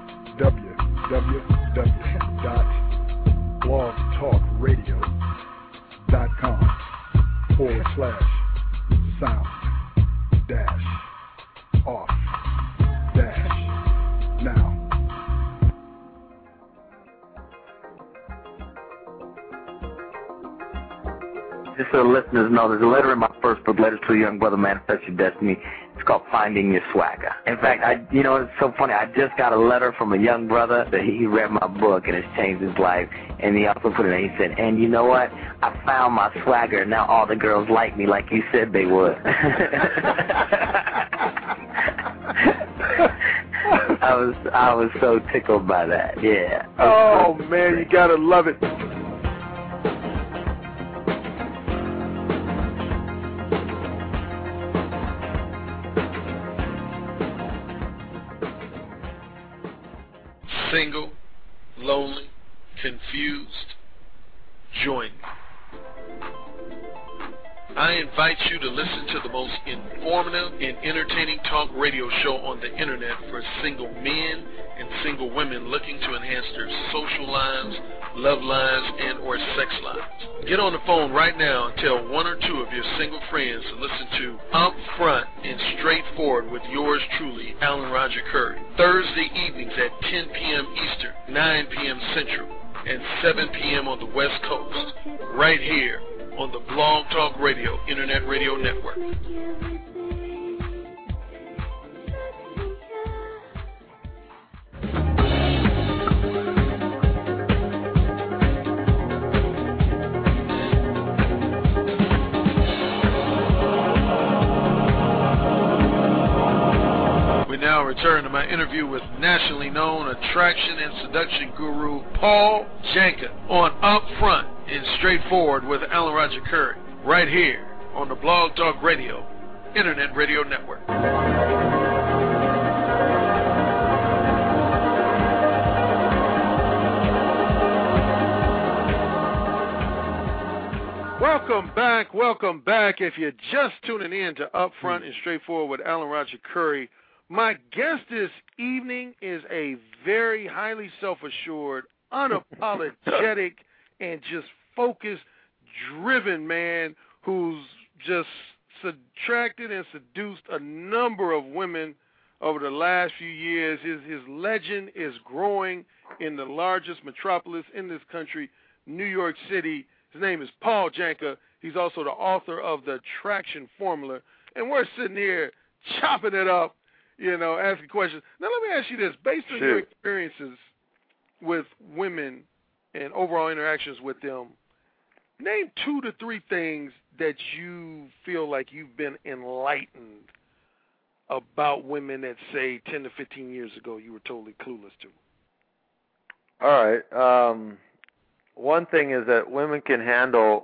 Speaker 14: www.blogtalkradio.com/sound-off-now.
Speaker 17: Just so the listeners know, there's a letter in my first book, Letters to a Young Brother, Manifest Your Destiny. It's called Finding Your Swagger. In fact, it's so funny. I just got a letter from a young brother that he read my book and it's changed his life. And he also put it in. He said, and you know what? I found my swagger. Now all the girls like me like you said they would. I was so tickled by that. Yeah.
Speaker 6: Oh, man, you got to love it. Single, lonely, confused, join me. I invite you to listen to the most informative and entertaining talk radio show on the internet for single men and single women looking to enhance their social lives, love lives, and or sex lives.
Speaker 3: Get on the phone right now and tell one or two of your single friends to listen to Up Front and Straightforward with yours truly, Alan Roger Curry. Thursday evenings at 10 p.m. Eastern, 9 p.m. Central, and 7 p.m. on the West Coast. Right here on the Blog Talk Radio Internet Radio Network. Now return to my interview with nationally known attraction and seduction guru Paul Janka on Up Front and Straightforward with Alan Roger Curry, right here on the Blog Talk Radio Internet Radio Network. Welcome back. If you're just tuning in to Up Front and Straightforward with Alan Roger Curry, my guest this evening is a very highly self-assured, unapologetic, and just focused, driven man who's just attracted and seduced a number of women over the last few years. His legend is growing in the largest metropolis in this country, New York City. His name is Paul Janka. He's also the author of The Attraction Formula. And we're sitting here chopping it up, asking questions. Now, let me ask you this. Based on your experiences with women and overall interactions with them, name 2 to 3 things that you feel like you've been enlightened about women that, say, 10 to 15 years ago you were totally clueless to.
Speaker 16: All right. One thing is that women can handle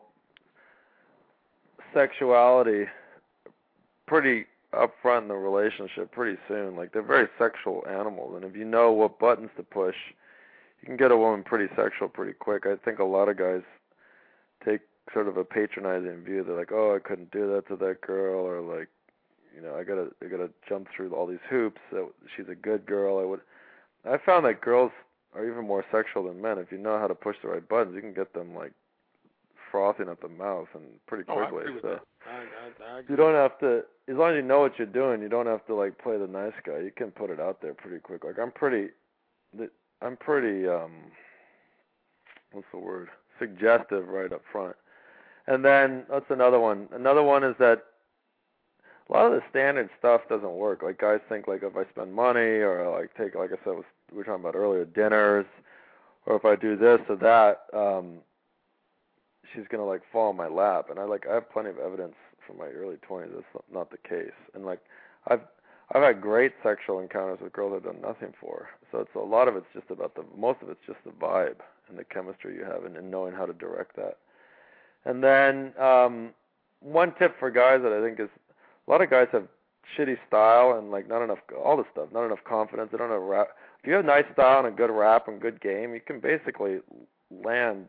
Speaker 16: sexuality pretty up front in the relationship pretty soon. Like, they're very sexual animals, and if you know what buttons to push, you can get a woman pretty sexual pretty quick. I think a lot of guys take sort of a patronizing view. They're like, oh, I couldn't do that to that girl, or like, I gotta jump through all these hoops. She's a good girl. I found that girls are even more sexual than men. If you know how to push the right buttons, you can get them like frothing at the mouth and pretty quickly.
Speaker 3: I agree with that. I agree.
Speaker 16: You don't have to, as long as you know what you're doing, you don't have to like play the nice guy. You can put it out there pretty quick. Like I'm pretty what's the word? Suggestive right up front. And then that's another one. Another one is that a lot of the standard stuff doesn't work. Like guys think like if I spend money or like take, like I said, we were talking about earlier, dinners, or if I do this or that, she's gonna like fall in my lap. And I have plenty of evidence from my early 20s that's not the case. And like I've had great sexual encounters with girls I've done nothing for. So it's a lot of it's just about most of it's just the vibe and the chemistry you have and knowing how to direct that. And then one tip for guys that I think is a lot of guys have shitty style and like not enough all this stuff, not enough confidence. They don't have rap. If you have nice style and a good rap and good game, you can basically land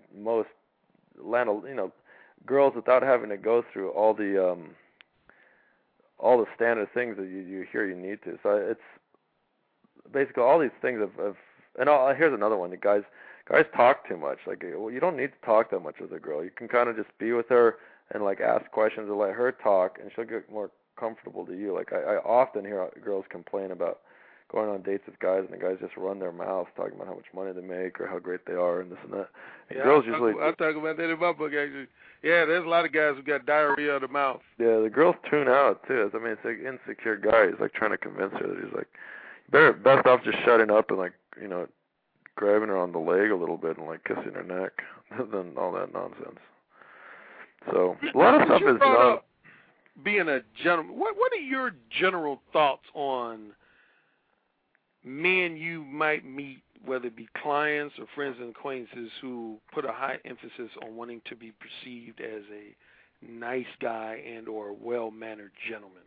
Speaker 16: girls without having to go through all the standard things that you hear you need to. So it's basically all these things here's another one. The guys talk too much. Like, well, you don't need to talk that much with a girl. You can kind of just be with her and like ask questions or let her talk, and she'll get more comfortable to you. Like I often hear girls complain about going on dates with guys, and the guys just run their mouths talking about how much money they make or how great they are and this and that. And girls I
Speaker 6: talk about that in my book, actually. Yeah, there's a lot of guys who got diarrhea of the mouth.
Speaker 16: Yeah, the girls tune out too. I mean, it's like insecure guy. He's like trying to convince her that he's like, best off just shutting up and like, grabbing her on the leg a little bit and like kissing her neck than all that nonsense. So a lot of stuff is not
Speaker 6: being a gentleman. What are your general thoughts on men you might meet, whether it be clients or friends and acquaintances, who put a high emphasis on wanting to be perceived as a nice guy and or a well-mannered gentleman?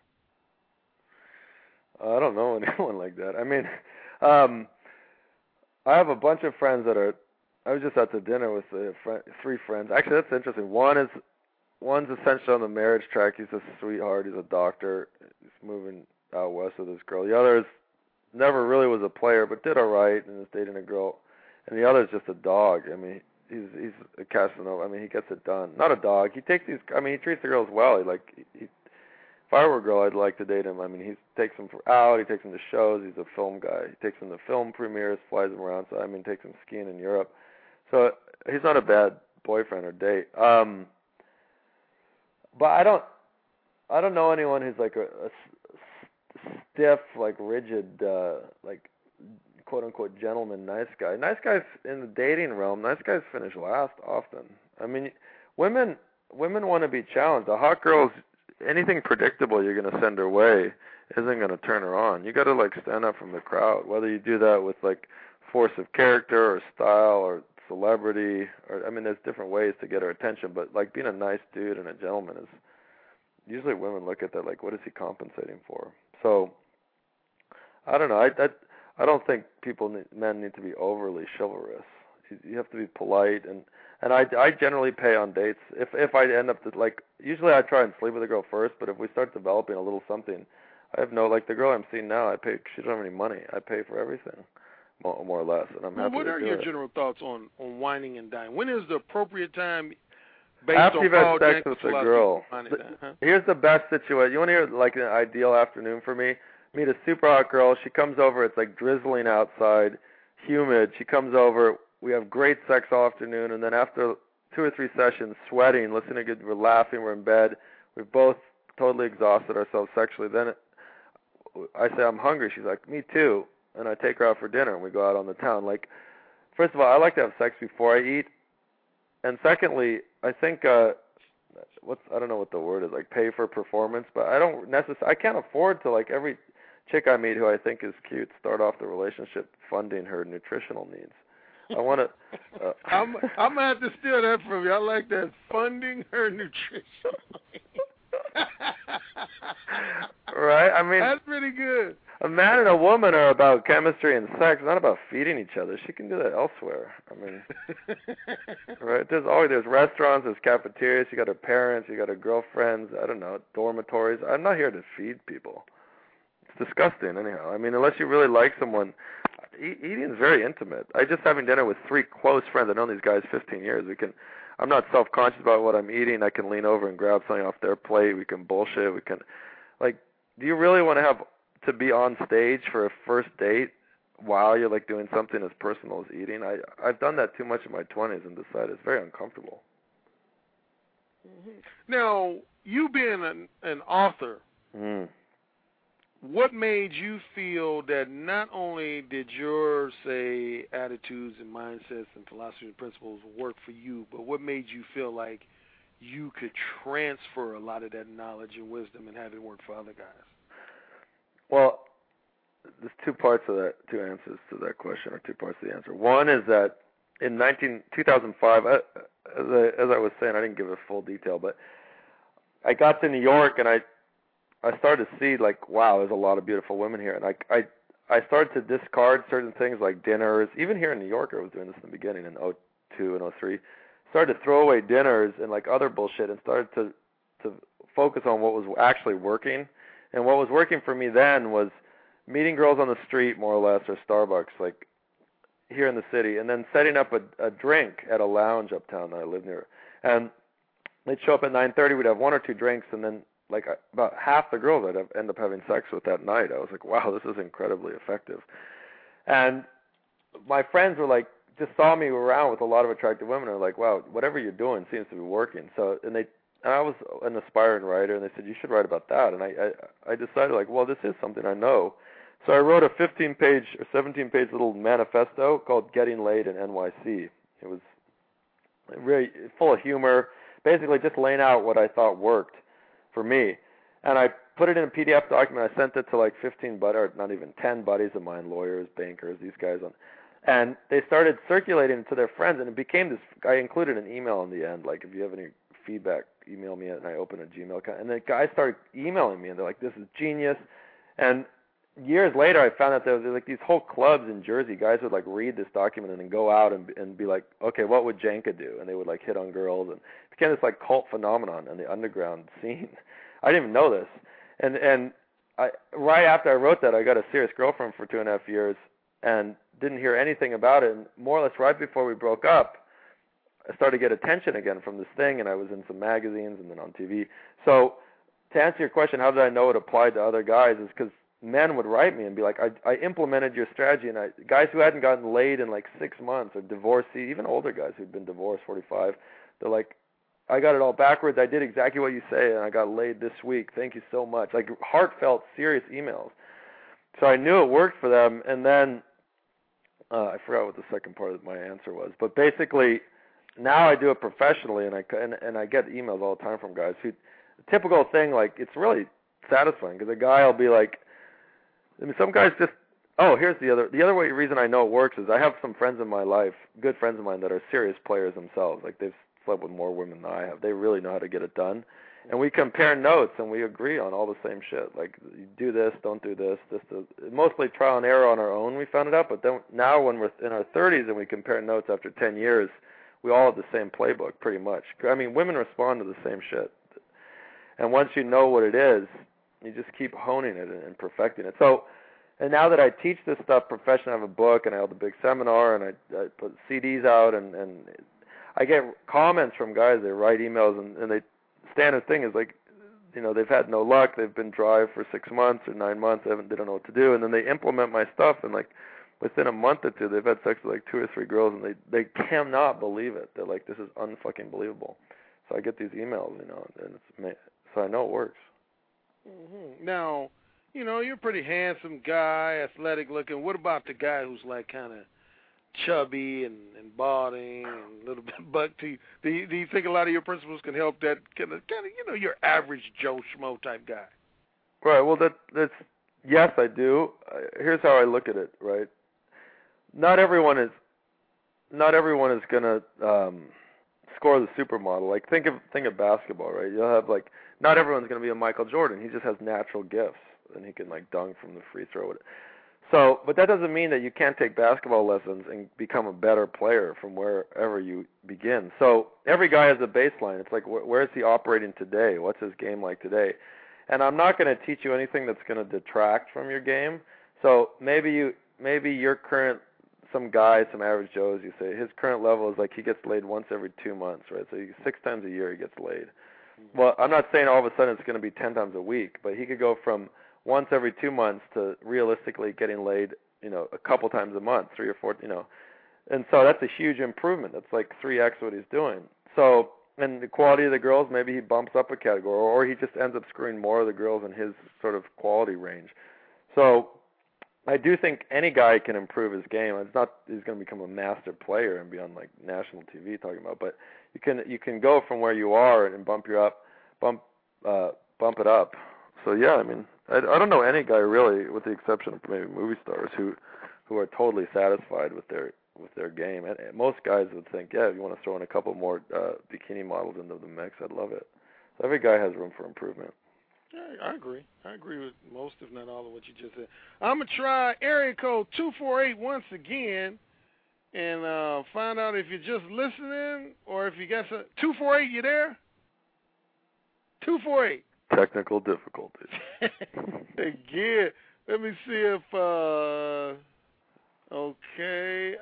Speaker 16: I don't know anyone like that. I mean, I have a bunch of friends I was just at the dinner with 3 friends. Actually, that's interesting. One's essentially on the marriage track. He's a sweetheart. He's a doctor. He's moving out west with this girl. The other never really was a player, but did all right and is dating a girl. And the other is just a dog. I mean, he's a Casanova. I mean, he gets it done. Not a dog. He takes these. I mean, he treats the girls well. If I were a girl, I'd like to date him. I mean, he takes them out. He takes them to shows. He's a film guy. He takes them to film premieres, flies them around. So I mean, takes them skiing in Europe. So he's not a bad boyfriend or date. But I don't know anyone who's like a stiff, like rigid, like quote unquote gentleman, nice guy. Nice guys in the dating realm, nice guys finish last often. I mean, women want to be challenged. A hot girl's anything predictable you're going to send her way isn't going to turn her on. You got to like stand up from the crowd. Whether you do that with like force of character or style or celebrity, or I mean, there's different ways to get her attention. But like being a nice dude and a gentleman is usually women look at that like, what is he compensating for? So I don't know. I don't think men need to be overly chivalrous. You have to be polite, and I generally pay on dates. If I end up to, like, usually I try and sleep with a girl first, but if we start developing a little something, I have no, like the girl I'm seeing now, I pay. She doesn't have any money. I pay for everything, more or less, and I'm happy to do it.
Speaker 6: What are your general thoughts on wining and dining? When is the appropriate time? Based
Speaker 16: After
Speaker 6: on
Speaker 16: you've had
Speaker 6: Paul
Speaker 16: sex
Speaker 6: Jenkins
Speaker 16: with a girl. Here's the best situation. You want to hear like an ideal afternoon for me? Meet a super hot girl. She comes over. It's like drizzling outside, humid. She comes over. We have great sex all afternoon, and then after 2 or 3 sessions, sweating, listening to good, we're laughing, we're in bed. We've both totally exhausted ourselves sexually. Then I say, I'm hungry. She's like, me too. And I take her out for dinner, and we go out on the town. Like, first of all, I like to have sex before I eat. And secondly, I think I don't know what the word is, like pay for performance, but I can't afford to, like, every chick I meet who I think is cute start off the relationship funding her nutritional needs. I want to.
Speaker 6: I'm gonna have to steal that from you. I like that, funding her nutrition.
Speaker 16: Right? I mean,
Speaker 6: that's pretty good.
Speaker 16: A man and a woman are about chemistry and sex, not about feeding each other. She can do that elsewhere. I mean, right? There's restaurants, there's cafeterias. You got her parents, you got her girlfriends. I don't know, dormitories. I'm not here to feed people. It's disgusting, anyhow. I mean, unless you really like someone. Eating is very intimate. I just having dinner with 3 close friends. I've known these guys 15 years. I'm not self-conscious about what I'm eating. I can lean over and grab something off their plate. We can bullshit. We can, like, do you really want to be on stage for a first date while you're like doing something as personal as eating? I've done that too much in my 20s and decided it's very uncomfortable.
Speaker 6: Now, you being an author. What made you feel that not only did your, say, attitudes and mindsets and philosophy and principles work for you, but what made you feel like you could transfer a lot of that knowledge and wisdom and have it work for other guys?
Speaker 16: Well, there's 2 parts of that, 2 answers to that question, or 2 parts of the answer. One is that in 2005, as I was saying, I didn't give a full detail, but I got to New York and I started to see, like, wow, there's a lot of beautiful women here. And I started to discard certain things like dinners. Even here in New York, I was doing this in the beginning in 2002 and 2003. Started to throw away dinners and, like, other bullshit and started to focus on what was actually working. And what was working for me then was meeting girls on the street, more or less, or Starbucks, like, here in the city, and then setting up a drink at a lounge uptown that I lived near. And they'd show up at 9:30. We'd have 1 or 2 drinks, and then like about half the girls I'd end up having sex with that night. I was like, wow, this is incredibly effective. And my friends were like, just saw me around with a lot of attractive women and were like, wow, whatever you're doing seems to be working. So, and I was an aspiring writer, and they said, you should write about that. And I decided, like, well, this is something I know. So I wrote a 15-page or 17-page little manifesto called Getting Laid in NYC. It was really full of humor, basically just laying out what I thought worked for me. And I put it in a PDF document. I sent it to like 15 or not even 10 buddies of mine, lawyers, bankers, these guys. And they started circulating it to their friends, and it became this. I included an email in the end, like, if you have any feedback, email me, and I opened a Gmail account. And the guys started emailing me, and they're like, this is genius. And years later, I found out there was like these whole clubs in Jersey. Guys would like read this document and then go out and be like, okay, what would Jenka do? And they would like hit on girls, and it became this like cult phenomenon in the underground scene. I didn't even know this. And right after I wrote that, I got a serious girlfriend for 2.5 years and didn't hear anything about it. And more or less right before we broke up, I started to get attention again from this thing, and I was in some magazines and then on TV. So to answer your question, how did I know it applied to other guys, is because men would write me and be like, I implemented your strategy, and guys who hadn't gotten laid in like 6 months, or divorcee, even older guys who'd been divorced, 45, they're like, I got it all backwards. I did exactly what you say, and I got laid this week. Thank you so much. Like heartfelt, serious emails. So I knew it worked for them, and then I forgot what the second part of my answer was. But basically, now I do it professionally, and I get emails all the time from guys who, the typical thing, like it's really satisfying because a guy will be like, I mean, some guys just, here's the other reason I know it works is I have some friends in my life, good friends of mine that are serious players themselves. Like they've slept with more women than I have. They really know how to get it done. And we compare notes, and we agree on all the same shit. Like, you do this, don't do this. Mostly trial and error on our own, we found it out. But then now when we're in our 30s and we compare notes after 10 years, we all have the same playbook pretty much. I mean, women respond to the same shit. And once you know what it is, you just keep honing it and perfecting it. So, and now that I teach this stuff professionally, I have a book, and I held a big seminar, and I put CDs out, and I get comments from guys. They write emails, and they standard thing is like, you know, they've had no luck. They've been dry for 6 months or 9 months. They don't know what to do, and then they implement my stuff, and like within a month or two, they've had sex with like 2 or 3 girls, and they cannot believe it. They're like, this is unfucking believable. So I get these emails, you know, and so I know it works.
Speaker 6: Mm-hmm. Now, you know, you're a pretty handsome guy, athletic looking. What about the guy who's like kind of chubby and balding and a little bit buck teeth? Do you think a lot of your principles can help that kind of you know, your average Joe Schmo type guy?
Speaker 16: Right. Well, that's yes, I do. Here's how I look at it. Right. Not everyone is gonna score the supermodel. Like think of basketball. Right. You'll have like not everyone's gonna be a Michael Jordan. He just has natural gifts, and he can like dunk from the free throw. So, but that doesn't mean that you can't take basketball lessons and become a better player from wherever you begin. So every guy has a baseline. It's like, where is he operating today? What's his game like today? And I'm not going to teach you anything that's going to detract from your game. So maybe your current, some average Joes, you say, his current level is like he gets laid once every 2 months, right? So 6 times a year he gets laid. Well, I'm not saying all of a sudden it's going to be 10 times a week, but he could go from once every 2 months to realistically getting laid, you know, a couple times a month, 3 or 4, you know. And so that's a huge improvement. That's like 3x what he's doing. So, and the quality of the girls, maybe he bumps up a category, or he just ends up screwing more of the girls in his sort of quality range. So I do think any guy can improve his game. It's not he's going to become a master player and be on like national TV talking about, but you can go from where you are and bump it up. So yeah, I mean, I don't know any guy really, with the exception of maybe movie stars, who are totally satisfied with their game. And most guys would think, yeah, if you want to throw in a couple more bikini models into the mix, I'd love it. So every guy has room for improvement.
Speaker 6: Yeah, I agree. I agree with most, if not all, of what you just said. I'm going to try area code 248 once again and find out if you're just listening or if you got some. 248, you there? 248.
Speaker 16: Technical difficulties.
Speaker 6: Again, let me see if, okay,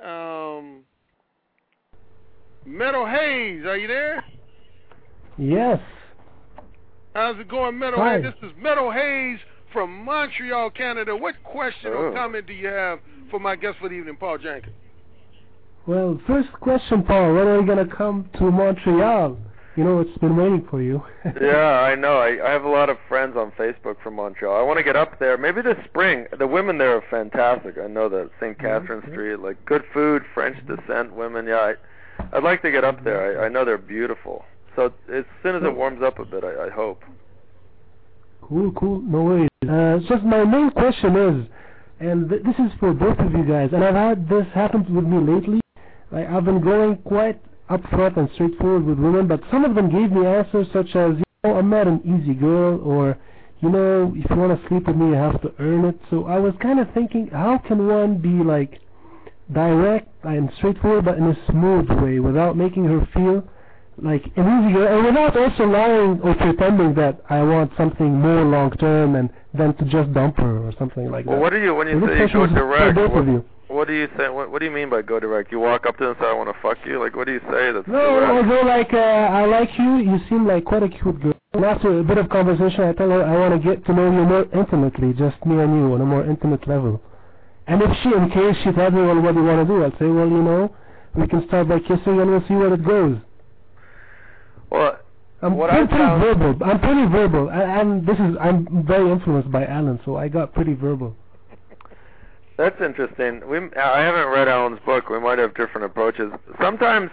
Speaker 6: Meadow Hayes, are you there?
Speaker 18: Yes.
Speaker 6: How's it going, Meadow Hayes? This is Meadow Hayes from Montreal, Canada. What question or comment do you have for my guest for the evening, Paul Jenkins?
Speaker 18: Well, first question, Paul, when are you going to come to Montreal? You know, it's been waiting for you.
Speaker 16: Yeah, I know. I have a lot of friends on Facebook from Montreal. I want to get up there. Maybe this spring. The women there are fantastic. I know that. St. Catherine Street, like good food, French descent women. Yeah, I'd like to get up there. I know they're beautiful. So as soon as it warms up a bit, I hope.
Speaker 18: Cool. No worries. Just my main question is, and this is for both of you guys, and I've had this happen with me lately. I've been going quite upfront and straightforward with women, but some of them gave me answers such as, you know, I'm not an easy girl, or, you know, if you want to sleep with me, you have to earn it. So I was kind of thinking, how can one be like direct and straightforward, but in a smooth way, without making her feel like an easy girl, and without also lying or pretending that I want something more long term and than to just dump her or something like that.
Speaker 16: Well, what do you, when you say you go direct, What do you say? What do you mean by go direct? You walk up to them and say, "I want to fuck you." Like, what do you say? That's
Speaker 18: no, I go like, I like you. You seem like quite a cute girl. And after a bit of conversation, I tell her I want to get to know you more intimately, just me and you on a more intimate level. And if she, in case she tells me, well, what do you want to do? I'll say, well, you know, we can start by kissing and we'll see where it goes.
Speaker 16: Well,
Speaker 18: I'm pretty verbal. I'm very influenced by Alan, so I got pretty verbal.
Speaker 16: That's interesting. I haven't read Alan's book. We might have different approaches. Sometimes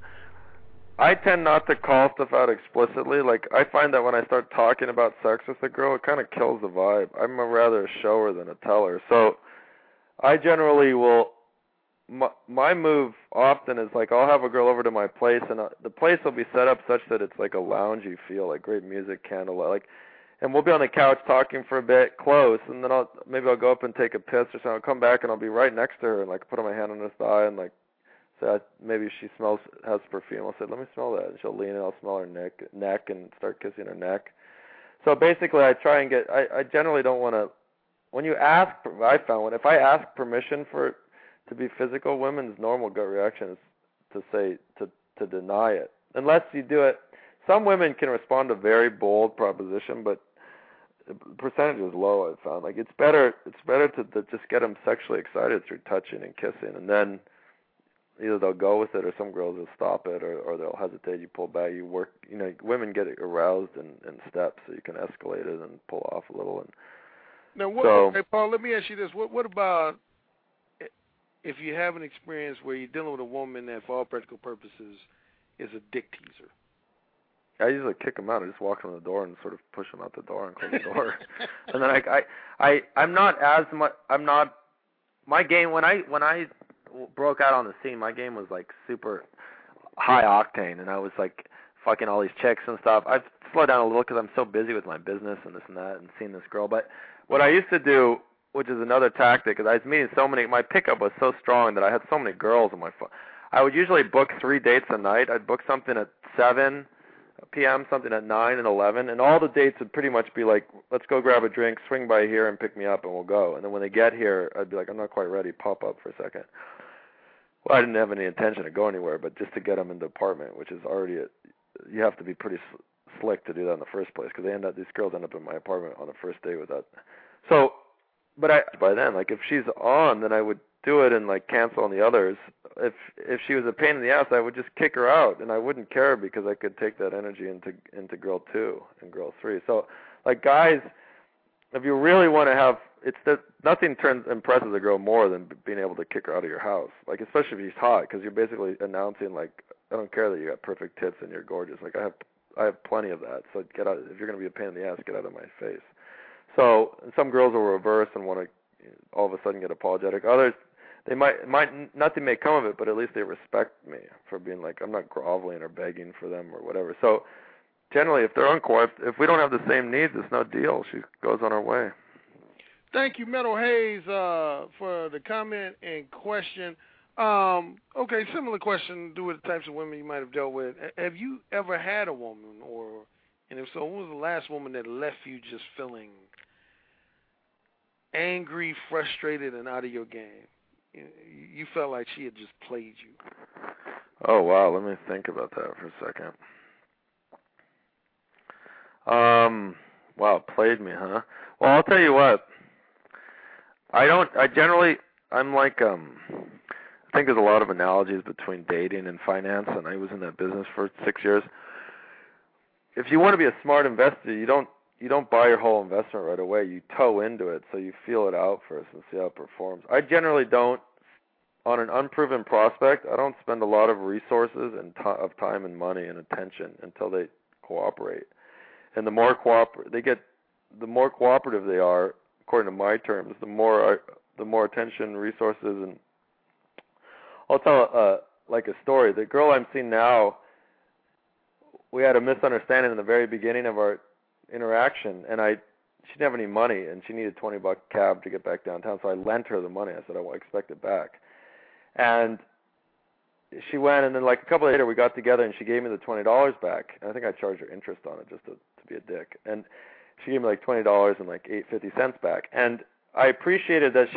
Speaker 16: I tend not to call stuff out explicitly. Like, I find that when I start talking about sex with a girl, it kind of kills the vibe. I'm rather a shower than a teller. So I generally will, my move often is like, I'll have a girl over to my place, and the place will be set up such that it's like a loungy feel, like great music, candlelight, like, and we'll be on the couch talking for a bit, close, and then I'll go up and take a piss or something. I'll come back and I'll be right next to her and like put my hand on her thigh and like say, maybe she has perfume. I'll say, let me smell that, and she'll lean and I'll smell her neck and start kissing her neck. So basically, I try and I generally don't want to. When you ask, I found if I ask permission to be physical, women's normal gut reaction is to deny it, unless you do it. Some women can respond to very bold proposition, but the percentage is low. I've found like it's better to just get them sexually excited through touching and kissing, and then either they'll go with it, or some girls will stop it, or they'll hesitate. You pull back, you work. You know, women get aroused in steps, so you can escalate it and pull off a little. And
Speaker 6: now, hey, Paul, let me ask you this: What about if you have an experience where you're dealing with a woman that, for all practical purposes, is a dick teaser?
Speaker 16: I usually kick them out. I just walk them to the door and sort of push them out the door and close the door. And then I'm not as much. I'm not. My game when I broke out on the scene, my game was like super high octane, and I was like fucking all these chicks and stuff. I've slowed down a little because I'm so busy with my business and this and that and seeing this girl. But what I used to do, which is another tactic, is I was meeting so many. My pickup was so strong that I had so many girls on my phone. I would usually book 3 dates a night. I'd book something at 7 p.m., something at 9 and 11, and all the dates would pretty much be like, let's go grab a drink, swing by here and pick me up, and we'll go. And then when they get here, I'd be like, I'm not quite ready, pop up for a second. Well, I didn't have any intention to go anywhere, but just to get them in the apartment, which is already, you have to be pretty slick to do that in the first place, because these girls end up in my apartment on the first day with that. So, but by then, like, if she's on, then I would do it and like cancel on the others. If she was a pain in the ass, I would just kick her out, and I wouldn't care because I could take that energy into girl 2 and girl 3. So, like, guys, if you really want to have, nothing impresses a girl more than being able to kick her out of your house. Like, especially if she's hot, because you're basically announcing, like, I don't care that you got perfect tits and you're gorgeous. Like, I have plenty of that. So get out. If you're going to be a pain in the ass, get out of my face. So some girls will reverse and want to all of a sudden get apologetic. Others, they might nothing may come of it, but at least they respect me for being like, I'm not groveling or begging for them or whatever. So generally, if they're if we don't have the same needs, it's no deal. She goes on her way.
Speaker 6: Thank you, Metal Hayes, for the comment and question. Okay, similar question. Do with the types of women you might have dealt with. Have you ever had a woman, and if so, who was the last woman that left you just feeling angry, frustrated, and out of your game? You felt like she had just played you.
Speaker 16: Oh, wow. Let me think about that for a second. Wow, played me, huh? Well, I'll tell you what. I'm like, I think there's a lot of analogies between dating and finance, and I was in that business for 6 years. If you want to be a smart investor, you don't buy your whole investment right away. You toe into it, so you feel it out first and see how it performs. I generally don't, on an unproven prospect, I don't spend a lot of resources and of time and money and attention until they cooperate. And the more cooperative they are, according to my terms, the more attention, resources, and I'll tell like a story. The girl I'm seeing now, we had a misunderstanding in the very beginning of our interaction, and she didn't have any money, and she needed $20 cab to get back downtown, so I lent her the money. I said, I will expect it back. And she went, and then like a couple later, we got together, and she gave me the $20 back. And I think I charged her interest on it just to be a dick. And she gave me like $20 and like 50 cents back. And I appreciated that she was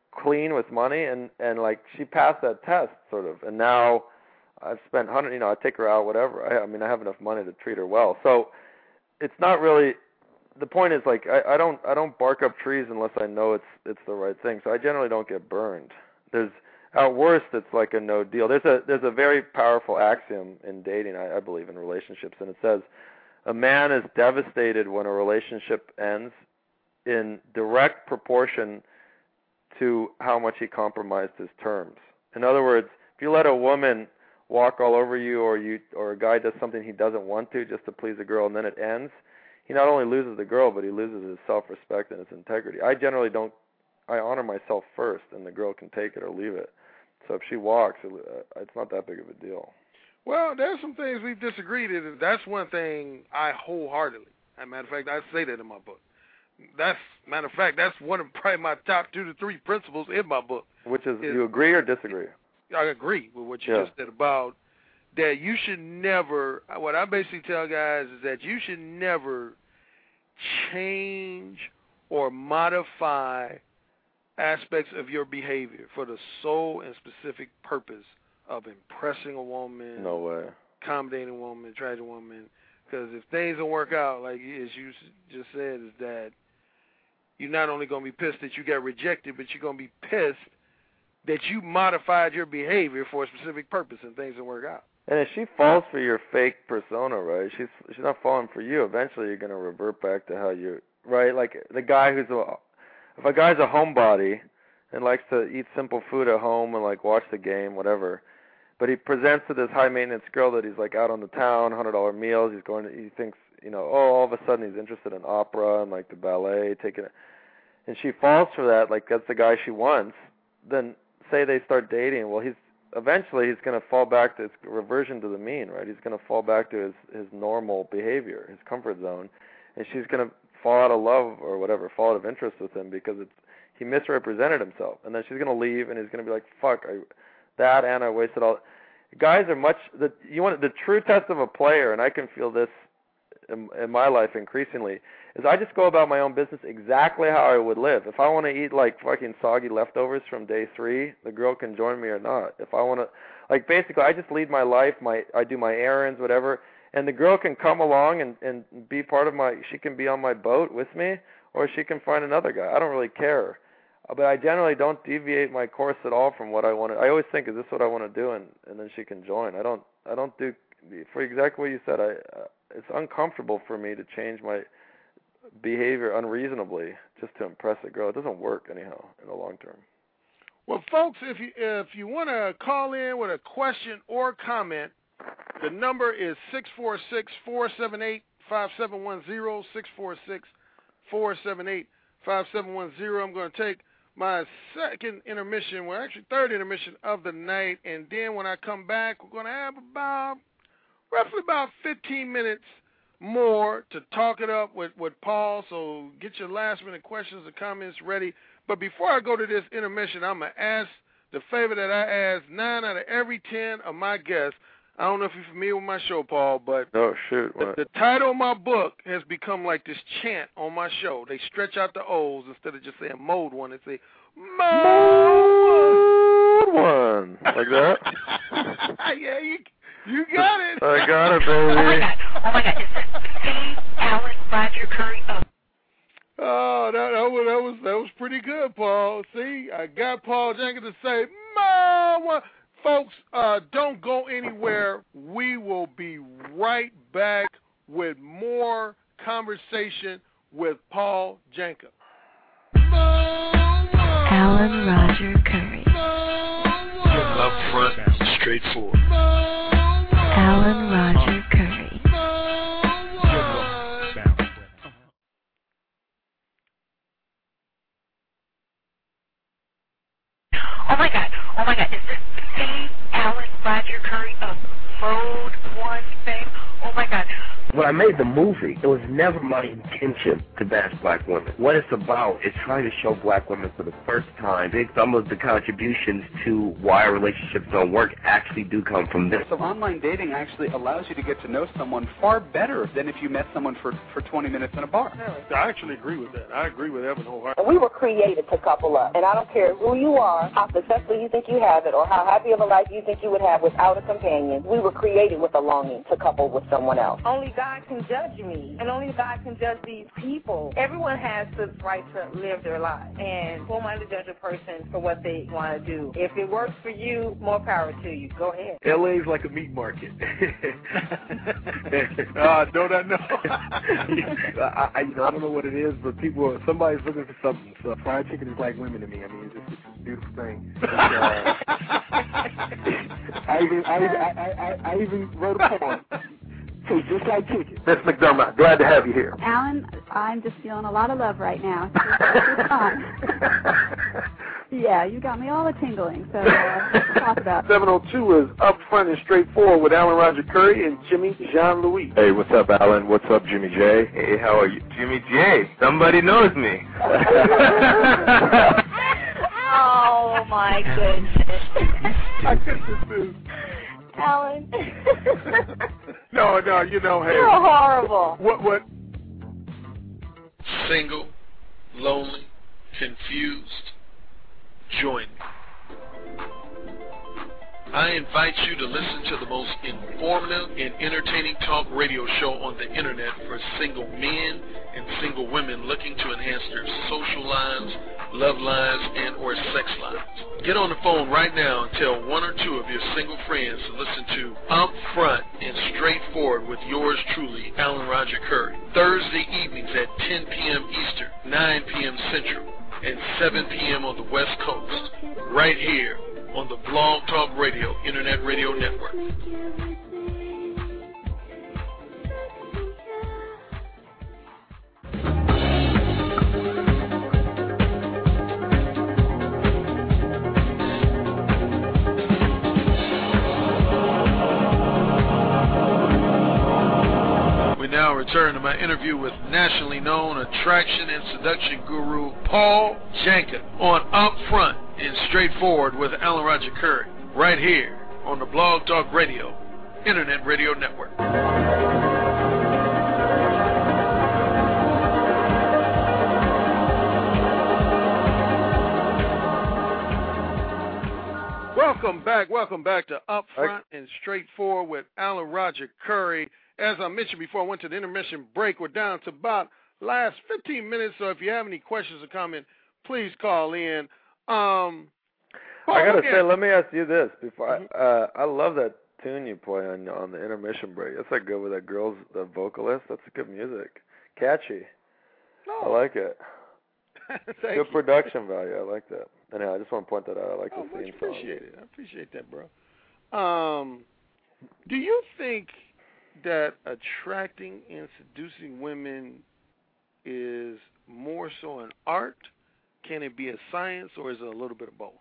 Speaker 16: clean with money, and like she passed that test sort of, and now I've spent I take her out, whatever. I mean, I have enough money to treat her well. So it's not really, the point is like I don't bark up trees unless I know it's the right thing. So I generally don't get burned. At worst, it's like a no deal. There's a very powerful axiom in dating, I believe, in relationships, and it says a man is devastated when a relationship ends in direct proportion to how much he compromised his terms. In other words, if you let a woman walk all over you, or a guy does something he doesn't want to just to please a girl, and then it ends, he not only loses the girl, but he loses his self-respect and his integrity. I generally don't. I honor myself first, and the girl can take it or leave it. So if she walks, it's not that big of a deal.
Speaker 6: Well, there's some things we've disagreed in. That's one thing I wholeheartedly. As a matter of fact, I say that in my book. That's one of probably my top 2 to 3 principles in my book.
Speaker 16: Which is you agree or disagree?
Speaker 6: I agree with what you just said about that you should never, what I basically tell guys is that you should never change or modify aspects of your behavior for the sole and specific purpose of impressing a woman,
Speaker 16: no way,
Speaker 6: accommodating a woman, attracting a woman. Because if things don't work out, like as you just said, is that you're not only going to be pissed that you got rejected, but you're going to be pissed that you modified your behavior for a specific purpose and things don't work out.
Speaker 16: And if she falls for your fake persona, right, she's not falling for you. Eventually you're going to revert back to how you're, right? Like the guy if a guy's a homebody and likes to eat simple food at home and like watch the game, whatever, but he presents to this high maintenance girl that he's like out on the town, $100 meals, he thinks, all of a sudden he's interested in opera and like the ballet, and she falls for that, like that's the guy she wants, then say they start dating, well eventually he's going to fall back to his reversion to the mean, right? He's going to fall back to his normal behavior, his comfort zone, and she's going to fall out of love or whatever, fall out of interest with him because he misrepresented himself. And then she's going to leave, and he's going to be like, fuck, I wasted all. Guys are the true test of a player, and I can feel this in my life increasingly, is I just go about my own business exactly how I would live. If I want to eat like fucking soggy leftovers from day 3, the girl can join me or not. If I want to, like basically I just lead my life, I do my errands, whatever, and the girl can come along and be part of she can be on my boat with me, or she can find another guy. I don't really care. But I generally don't deviate my course at all from what I want to. I always think, is this what I want to do? And then she can join. I don't do, for exactly what you said, it's uncomfortable for me to change my behavior unreasonably just to impress a girl. It doesn't work anyhow in the long term.
Speaker 6: Well, folks, if you want to call in with a question or comment, the number is 646-478-5710, 646-478-5710. I'm going to take my second intermission, well, actually third intermission of the night, and then when I come back, we're going to have roughly about 15 minutes more to talk it up with Paul, so get your last-minute questions and comments ready. But before I go to this intermission, I'm going to ask the favor that I ask 9 out of every 10 of my guests. I don't know if you're familiar with my show, Paul, but the title of my book has become like this chant on my show. They stretch out the O's instead of just saying Mode 1. They say, Mode
Speaker 16: 1. Like that?
Speaker 6: Yeah, you got it.
Speaker 16: I got it, baby.
Speaker 4: Oh, my God. Is this the Alan Roger Curry of...
Speaker 6: Oh, that was pretty good, Paul. See, I got Paul Jenkins to say, Mode 1. Folks, don't go anywhere. We will be right back with more conversation with Paul Jenkins.
Speaker 1: Alan Roger Curry.
Speaker 13: Up front, straightforward.
Speaker 1: Alan Roger Curry.
Speaker 4: Oh my God, is this the Alan Roger Curry of Mode 1 fame? Oh my God.
Speaker 19: What I made the movie, it was never my intention to bash black women. What it's about is trying to show black women for the first time some of the contributions to why relationships don't work actually do come from this.
Speaker 20: So online dating actually allows you to get to know someone far better than if you met someone for 20 minutes in a bar.
Speaker 6: I actually agree with that. I agree with Evan wholeheartedly.
Speaker 5: We were created to couple up, and I don't care who you are, how successful you think you have it, or how happy of a life you think you would have without a companion. We were created with a longing to couple with someone else. Only God can judge me, and only God can judge these people. Everyone has the right to live their life, and who am I to judge a person for what they want to do? If it works for you, more power to you. Go ahead.
Speaker 19: LA's like a meat market.
Speaker 6: Don't I know?
Speaker 19: I don't know what it is, but somebody's looking for something. So fried chicken is like women to me. I mean, it's just a beautiful thing. I even wrote a poem. So just like chicken.
Speaker 7: Miss McDermott, glad to have you here.
Speaker 21: Alan, I'm just feeling a lot of love right now. It's fun. Yeah, you got me all a tingling, so talk about it.
Speaker 6: 702 is Upfront and Straightforward with Alan Roger Curry and Jimmy Jean-Louis.
Speaker 15: Hey, what's up, Alan? What's up, Jimmy J?
Speaker 19: Hey, how are you? Jimmy J. Somebody knows me.
Speaker 21: Oh, my goodness.
Speaker 6: I guess this is...
Speaker 21: Alan.
Speaker 6: No, you know, hey.
Speaker 21: You're horrible.
Speaker 6: What?
Speaker 3: Single, lonely, confused, join me. I invite you to listen to the most informative and entertaining talk radio show on the internet for single men and single women looking to enhance their social lives, love lives, and or sex lives. Get on the phone right now and tell one or two of your single friends to listen to Upfront and Straightforward with yours truly, Alan Roger Curry. Thursday evenings at 10 p.m. Eastern, 9 p.m. Central, and 7 p.m. on the West Coast, right here on the Blog Talk Radio Internet Radio Network. We now return to my interview with nationally known attraction and seduction guru Paul Janka on Upfront and Straightforward with Alan Roger Curry, right here on the Blog Talk Radio Internet Radio Network. Welcome back to Upfront and Straightforward with Alan Roger Curry. As I mentioned before, I went to the intermission break. We're down to about last 15 minutes, so if you have any questions or comments, please call in. I
Speaker 16: gotta say, let me ask you this before. I love that tune you play on the intermission break. That's like good with that girl's the vocalist. That's good music, catchy. I like it. Good production value. I like that. Anyhow, I just want to point that out. I like the theme song.
Speaker 6: I appreciate that, bro. Do you think that attracting and seducing women is more so an art? Can it be a science, or is it a little bit of both?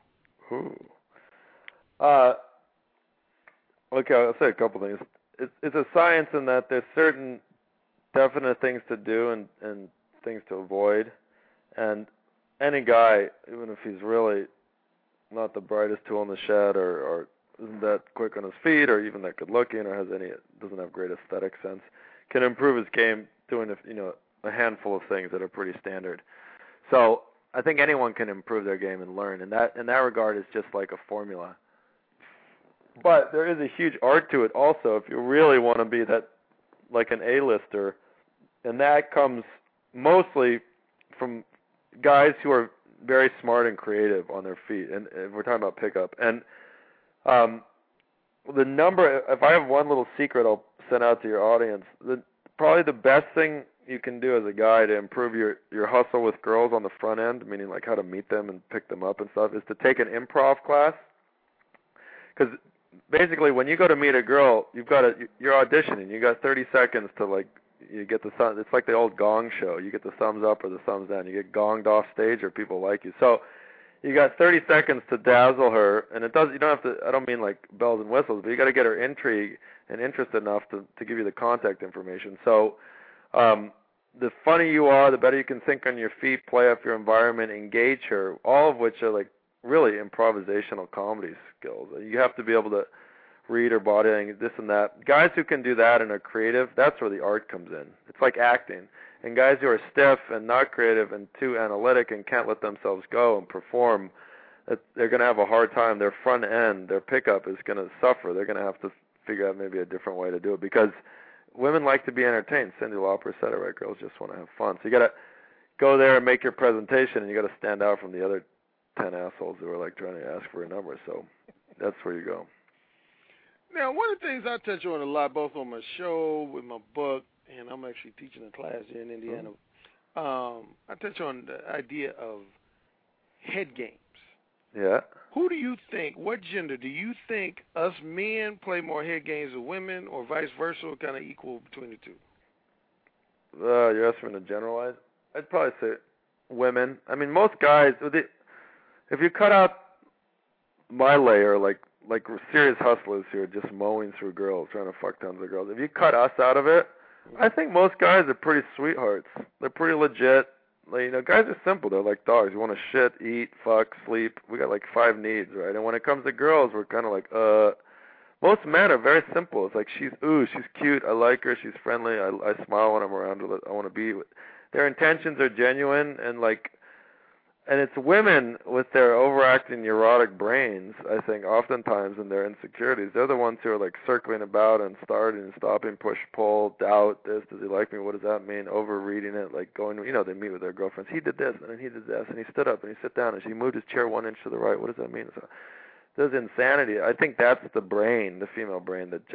Speaker 16: Okay, I'll say a couple things. It's a science in that there's certain definite things to do and things to avoid. And any guy, even if he's really not the brightest tool in the shed or isn't that quick on his feet or even that good looking or doesn't have great aesthetic sense, can improve his game doing a handful of things that are pretty standard. So I think anyone can improve their game and learn, and that in that regard is just like a formula. But there is a huge art to it also if you really want to be that like an A-lister, and that comes mostly from guys who are very smart and creative on their feet, and we're talking about pickup. And the number, if I have one little secret I'll send out to your audience, probably the best thing you can do as a guy to improve your hustle with girls on the front end, meaning like how to meet them and pick them up and stuff, is to take an improv class. Because basically when you go to meet a girl, you're auditioning. You got 30 seconds to you get the thumb. It's like the old Gong show. You get the thumbs up or the thumbs down. You get gonged off stage or people like you. So you got 30 seconds to dazzle her, and you don't have to. I don't mean like bells and whistles, but you got to get her intrigued and interested enough to give you the contact information. So the funnier you are, the better you can think on your feet, play off your environment, engage her, all of which are like really improvisational comedy skills. You have to be able to read her body and this and that. Guys who can do that and are creative, that's where the art comes in. It's like acting. And guys who are stiff and not creative and too analytic and can't let themselves go and perform, they're going to have a hard time. Their front end, their pickup is going to suffer. They're going to have to figure out maybe a different way to do it because women like to be entertained. Cyndi Lauper said it right. Girls just want to have fun. So you got to go there and make your presentation, and you got to stand out from the other 10 assholes who are like trying to ask for a number. So that's where you go.
Speaker 6: Now, one of the things I touch on a lot, both on my show, with my book, and I'm actually teaching a class here in Indiana, I touch on the idea of head games.
Speaker 16: Yeah.
Speaker 6: Who do you think, what gender do you think us men play more head games than women, or vice versa, or kind of equal between the two?
Speaker 16: You're asking me to generalize? I'd probably say women. I mean, most guys, if you cut out my layer, like serious hustlers who are just mowing through girls, trying to fuck tons of girls, if you cut us out of it, I think most guys are pretty sweethearts. They're pretty legit. Like, you know, guys are simple. They're like dogs. You want to shit, eat, fuck, sleep. We got like 5 needs, right? And when it comes to girls, we're kind of like, most men are very simple. It's like, she's cute. I like her. She's friendly. I smile when I'm around her. I want to be with. Their intentions are genuine, and it's women with their overacting neurotic brains, I think, oftentimes in their insecurities. They're the ones who are like circling about and starting and stopping, push, pull, doubt, this, does he like me, what does that mean, overreading it, like going, you know, they meet with their girlfriends, he did this, and then he did this, and he stood up, and he sat down, and she moved his chair 1 inch to the right, what does that mean? So there's insanity. I think that's the brain, the female brain, that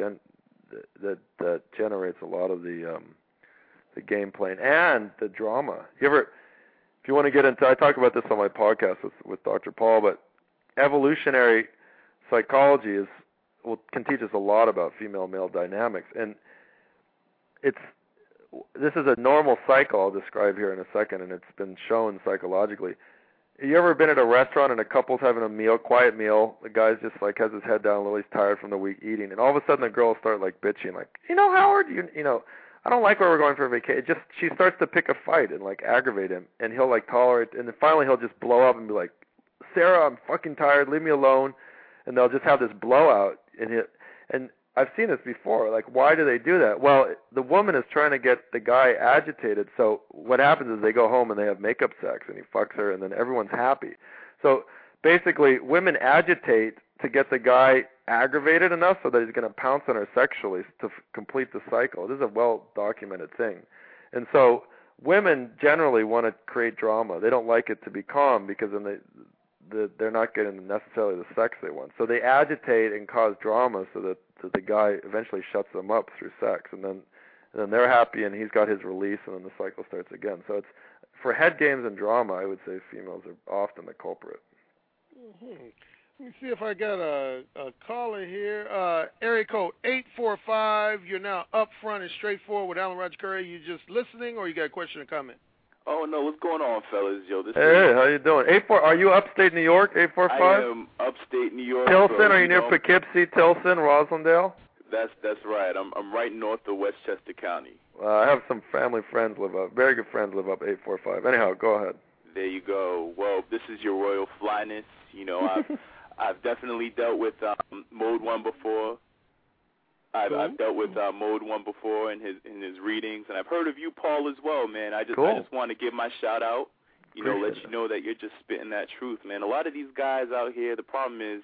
Speaker 16: generates a lot of the game playing and the drama. If you want to get into, I talk about this on my podcast with Dr. Paul, but evolutionary psychology can teach us a lot about female-male dynamics, and this is a normal cycle I'll describe here in a second, and it's been shown psychologically. Have you ever been at a restaurant and a couple's having a meal, quiet meal, the guy's just like has his head down, Lily's tired from the week eating, and all of a sudden the girls start like bitching, like, you know, Howard, you know, I don't like where we're going for a vacation. She starts to pick a fight and like aggravate him, and he'll like tolerate, and then finally he'll just blow up and be like, Sarah, I'm fucking tired, leave me alone, and they'll just have this blowout. And I've seen this before. Like, why do they do that? Well, the woman is trying to get the guy agitated, so what happens is they go home and they have makeup sex, and he fucks her, and then everyone's happy. So basically, women agitate to get the guy aggravated enough so that he's going to pounce on her sexually to complete the cycle. This is a well-documented thing. And so women generally want to create drama. They don't like it to be calm because then they're not getting necessarily the sex they want. So they agitate and cause drama so that the guy eventually shuts them up through sex. And then they're happy and he's got his release, and then the cycle starts again. So it's for head games and drama, I would say females are often the culprit.
Speaker 6: Mm-hmm. Let me see if I got a caller here. Area code 845. You're now up front and straightforward with Alan Roger Curry. You just listening, or you got a question or comment?
Speaker 2: Oh no, what's going on, fellas? Yo, this
Speaker 16: hey, how you doing? Are you upstate New York? 845.
Speaker 2: I am upstate New York.
Speaker 16: Tilson,
Speaker 2: so,
Speaker 16: are you near Poughkeepsie, Tilson, Roslindale?
Speaker 2: That's right. I'm right north of Westchester County.
Speaker 16: I have some family friends live up. Very good friends live up 845. Anyhow, go ahead.
Speaker 2: There you go. Well, this is your royal flyness. You know, I've definitely dealt with Mode 1 before. I've dealt with Mode 1 before in his readings, and I've heard of you, Paul, as well, man. I just want to give my shout out. Let you know that you're just spitting that truth, man. A lot of these guys out here, the problem is,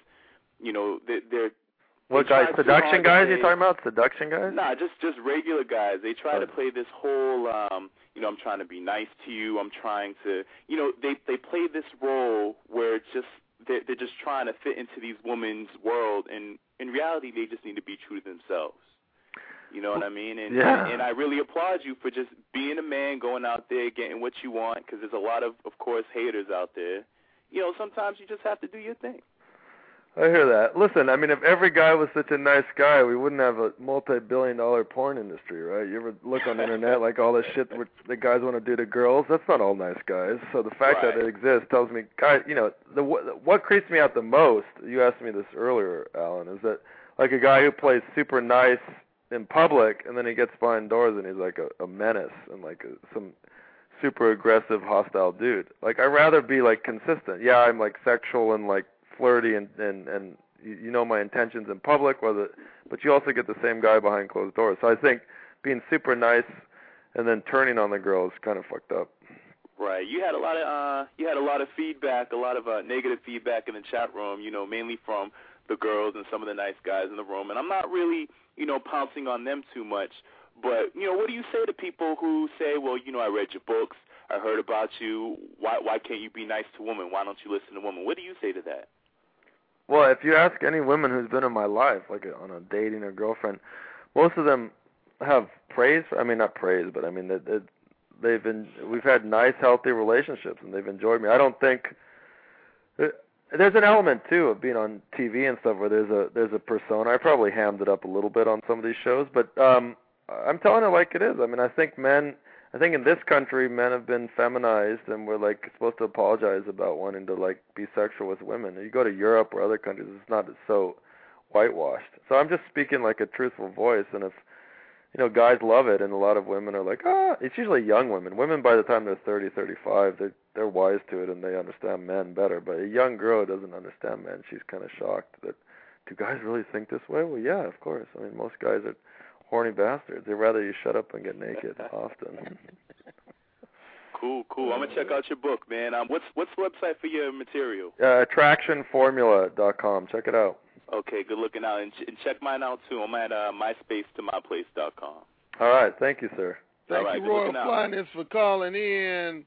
Speaker 2: they're
Speaker 16: what guys? Seduction guys? You're talking about seduction guys?
Speaker 2: Nah, just regular guys. They try to play this whole, I'm trying to be nice to you. I'm trying to, they play this role where it's just they're just trying to fit into these women's world, and in reality, they just need to be true to themselves. You know what I mean? And I really applaud you for just being a man, going out there, getting what you want, because there's a lot of course, haters out there. Sometimes you just have to do your thing.
Speaker 16: I hear that. Listen, I mean, if every guy was such a nice guy, we wouldn't have a multi-billion-dollar porn industry, right? You ever look on the internet, like all this shit that guys want to do to girls? That's not all nice guys. So the fact that it exists tells me, guys, what creeps me out the most, you asked me this earlier, Alan, is that, like a guy who plays super nice in public, and then he gets behind doors and he's like a menace and like some super aggressive, hostile dude. Like, I'd rather be like consistent. Yeah, I'm like sexual and like flirty and you know my intentions in public, but you also get the same guy behind closed doors. So I think being super nice and then turning on the girl is kind of fucked up.
Speaker 2: Right. You had a lot of feedback, a lot of negative feedback in the chat room. You know, mainly from the girls and some of the nice guys in the room. And I'm not really, you know, pouncing on them too much. But, you know, what do you say to people who say, well, you know, I read your books, I heard about you, why can't you be nice to women? Why don't you listen to women? What do you say to that?
Speaker 16: Well, if you ask any woman who's been in my life, like on a dating or girlfriend, most of them have praise. I mean, not praise, but I mean, we've had nice, healthy relationships, and they've enjoyed me. I don't think there's an element too of being on TV and stuff where there's a persona. I probably hammed it up a little bit on some of these shows, but I'm telling it like it is. I mean, I think in this country, men have been feminized, and we're like supposed to apologize about wanting to like be sexual with women. You go to Europe or other countries, it's not so whitewashed. So I'm just speaking like a truthful voice, and if you know, guys love it, and a lot of women are like, it's usually young women. Women, by the time they're 30, 35, they're wise to it, and they understand men better. But a young girl doesn't understand men. She's kind of shocked that, do guys really think this way? Well, yeah, of course. I mean, most guys are horny bastards. They'd rather you shut up and get naked often.
Speaker 2: Cool. I'm going to check out your book, man. What's the website for your material?
Speaker 16: Attractionformula.com. Check it out.
Speaker 2: Okay, good looking out. And check mine out, too. I'm at myspace2myplace.com.
Speaker 16: All right. Thank you, sir.
Speaker 6: Thank you, Royal Finance, for calling in.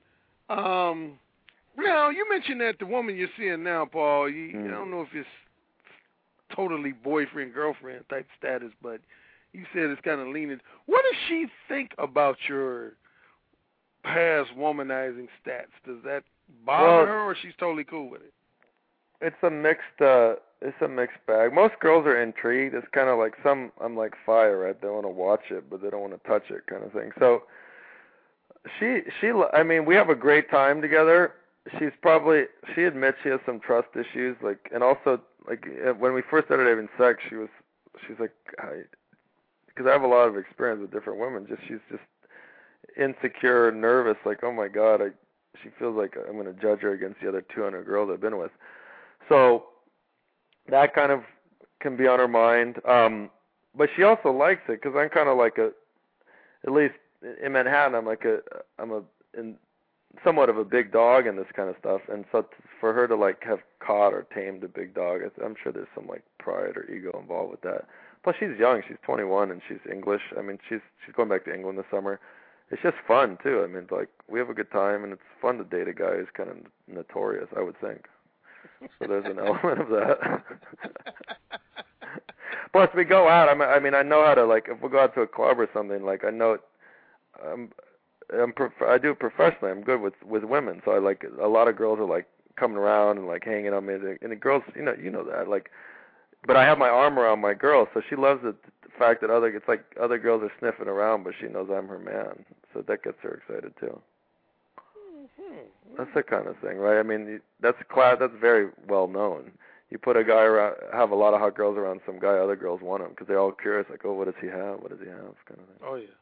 Speaker 6: Now, you mentioned that the woman you're seeing now, Paul, I don't know if it's totally boyfriend-girlfriend type status, but you said it's kind of leaning. What does she think about your past womanizing stats? Does that bother her, or she's totally cool with it?
Speaker 16: It's a mixed bag. Most girls are intrigued. It's kind of like I'm like fire, right? They want to watch it, but they don't want to touch it, kind of thing. So I mean, we have a great time together. She admits she has some trust issues, like, and also like when we first started having sex, she's like, because I have a lot of experience with different women. She's just insecure, nervous, like, oh my God, she feels like I'm going to judge her against the other 200 girls I've been with. So that kind of can be on her mind. But she also likes it because I'm kind of like at least in Manhattan, I'm somewhat of a big dog in this kind of stuff. And so for her to like have caught or tamed a big dog, I'm sure there's some like pride or ego involved with that. Plus she's young, she's 21 and she's English. I mean, she's going back to England this summer. It's just fun too. I mean, like, we have a good time and it's fun to date a guy who's kind of notorious, I would think. So there's an element of that. Plus, we go out. I mean, I know how to, like, if we go out to a club or something, like, I know I do it professionally. I'm good with women, so I like a lot of girls are like coming around and like hanging on me, and the girls, you know that, like, but I have my arm around my girl, so she loves the fact that it's like other girls are sniffing around, but she knows I'm her man, so that gets her excited too. That's the kind of thing, right? I mean, that's very well known. You put a guy around, have a lot of hot girls around some guy, other girls want him because they're all curious, like, oh, what does he have? What does he have? Kind of thing.
Speaker 6: Oh yeah.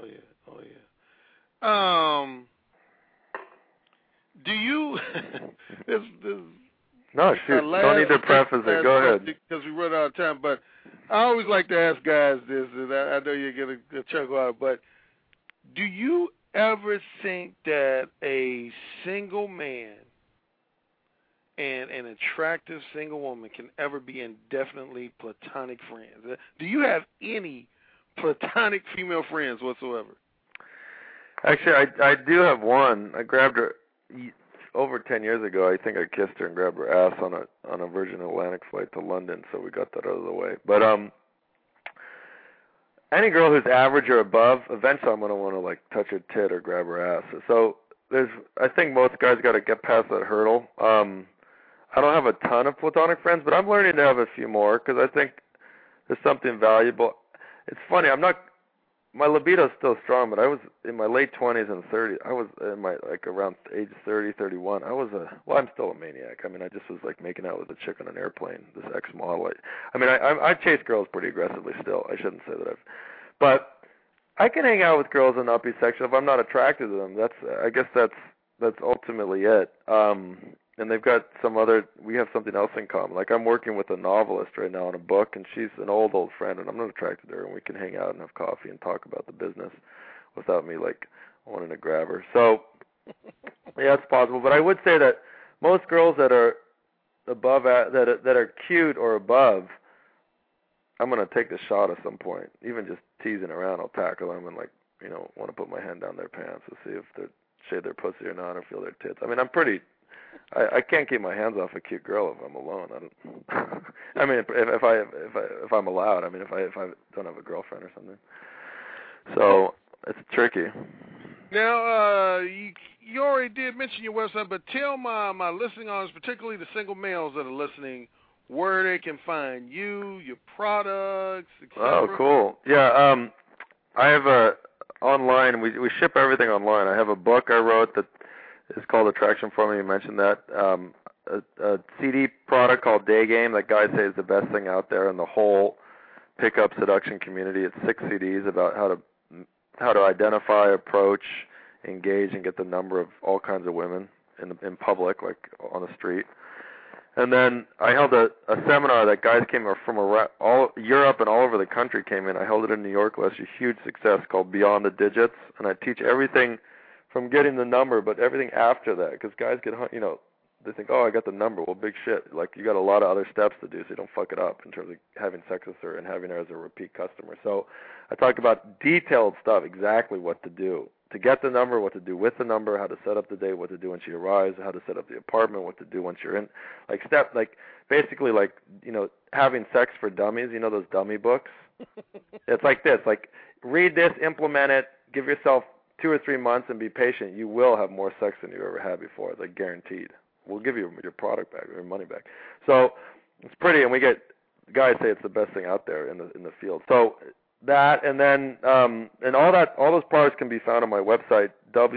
Speaker 6: Do you? this
Speaker 16: No, shoot. Don't need to preface it. Go ahead.
Speaker 6: Because we run out of time, but I always like to ask guys this, and I know you get a chuckle out, but do you ever think that a single man and an attractive single woman can ever be indefinitely platonic friends? Do you have any platonic female friends whatsoever?
Speaker 16: Actually, I do have one. I grabbed her over 10 years ago. I think I kissed her and grabbed her ass on a Virgin Atlantic flight to London, so we got that out of the way. But any girl who's average or above, eventually I'm going to want to like touch her tit or grab her ass. So I think most guys got to get past that hurdle. I don't have a ton of platonic friends, but I'm learning to have a few more because I think there's something valuable. It's funny, I'm not my libido's still strong, but I was in my late 20s and 30s. I was in my around age 30, 31. I'm still a maniac. I mean, I just was like making out with a chick on an airplane, this ex-model. I chase girls pretty aggressively still. I shouldn't say that but I can hang out with girls and not be sexual if I'm not attracted to them. I guess that's ultimately it. And they've got we have something else in common. Like I'm working with a novelist right now on a book, and she's an old friend, and I'm not attracted to her, and we can hang out and have coffee and talk about the business without me like wanting to grab her. So yeah, it's possible. But I would say that most girls that are above that are cute or above, I'm gonna take the shot at some point. Even just teasing around, I'll tackle them and want to put my hand down their pants to see if they shave their pussy or not, or feel their tits. I mean, I can't keep my hands off a cute girl if I'm alone. I mean, if I'm allowed. I mean, if I don't have a girlfriend or something. So it's tricky.
Speaker 6: Now, you already did mention your website, but tell my listening audience, particularly the single males that are listening, where they can find you, your products, etc.
Speaker 16: Oh, cool. Yeah, I have online. We ship everything online. I have a book I wrote that is called Attraction Formula. You mentioned that. A CD product called Day Game that guys say is the best thing out there in the whole pickup seduction community. It's 6 CDs about how to identify, approach, engage, and get the number of all kinds of women in public, like on the street. And then I held a seminar that guys came from all Europe and all over the country came in. I held it in New York last year, huge success, called Beyond the Digits. And I teach everything from getting the number, but everything after that, because guys get, they think, oh, I got the number. Well, big shit. Like, you got a lot of other steps to do so you don't fuck it up in terms of having sex with her and having her as a repeat customer. So I talk about detailed stuff, exactly what to do to get the number, what to do with the number, how to set up the date, what to do when she arrives, how to set up the apartment, what to do once you're in. Basically, having sex for dummies, those dummy books? It's like this. Like, read this, implement it, give yourself 2 or 3 months and be patient. You will have more sex than you ever had before, like guaranteed. We'll give you your product back, your money back. So it's pretty, and we get guys say it's the best thing out there in the field. So that, and then and all those products can be found on my website,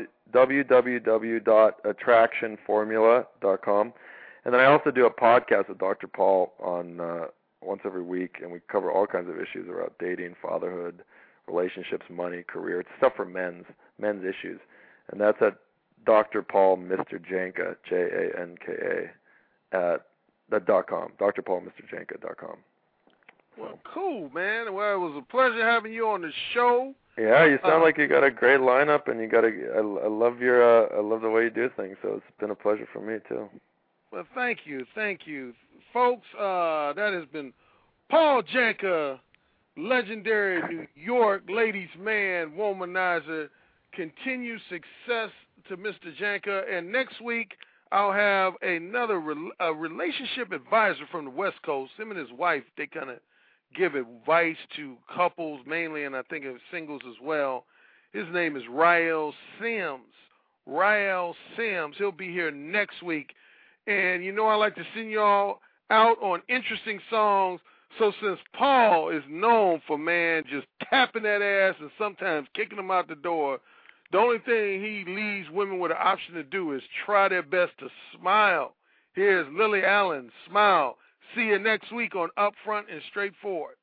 Speaker 16: www.attractionformula.com. And then I also do a podcast with Dr. Paul on once every week, and we cover all kinds of issues around dating, fatherhood, relationships, money, career. It's stuff for men's issues, and that's at Dr. Paul Mr. Janka, JANKA at .com. drpaulmrjanka.com.
Speaker 6: Well, cool, man. Well, it was a pleasure having you on the show.
Speaker 16: Yeah, you sound like you got a great lineup, and I love the way you do things. So it's been a pleasure for me too.
Speaker 6: Well, thank you, folks. That has been Paul Janka, legendary New York ladies' man, womanizer. Continued success to Mr. Janka, and next week I'll have another relationship advisor from the West Coast. Him and his wife, they kind of give advice to couples mainly, and I think of singles as well. His name is Rael Sims. He'll be here next week, and I like to send y'all out on interesting songs. So since Paul is known for, just tapping that ass and sometimes kicking them out the door, the only thing he leaves women with an option to do is try their best to smile. Here's Lily Allen, Smile. See you next week on Upfront and Straightforward.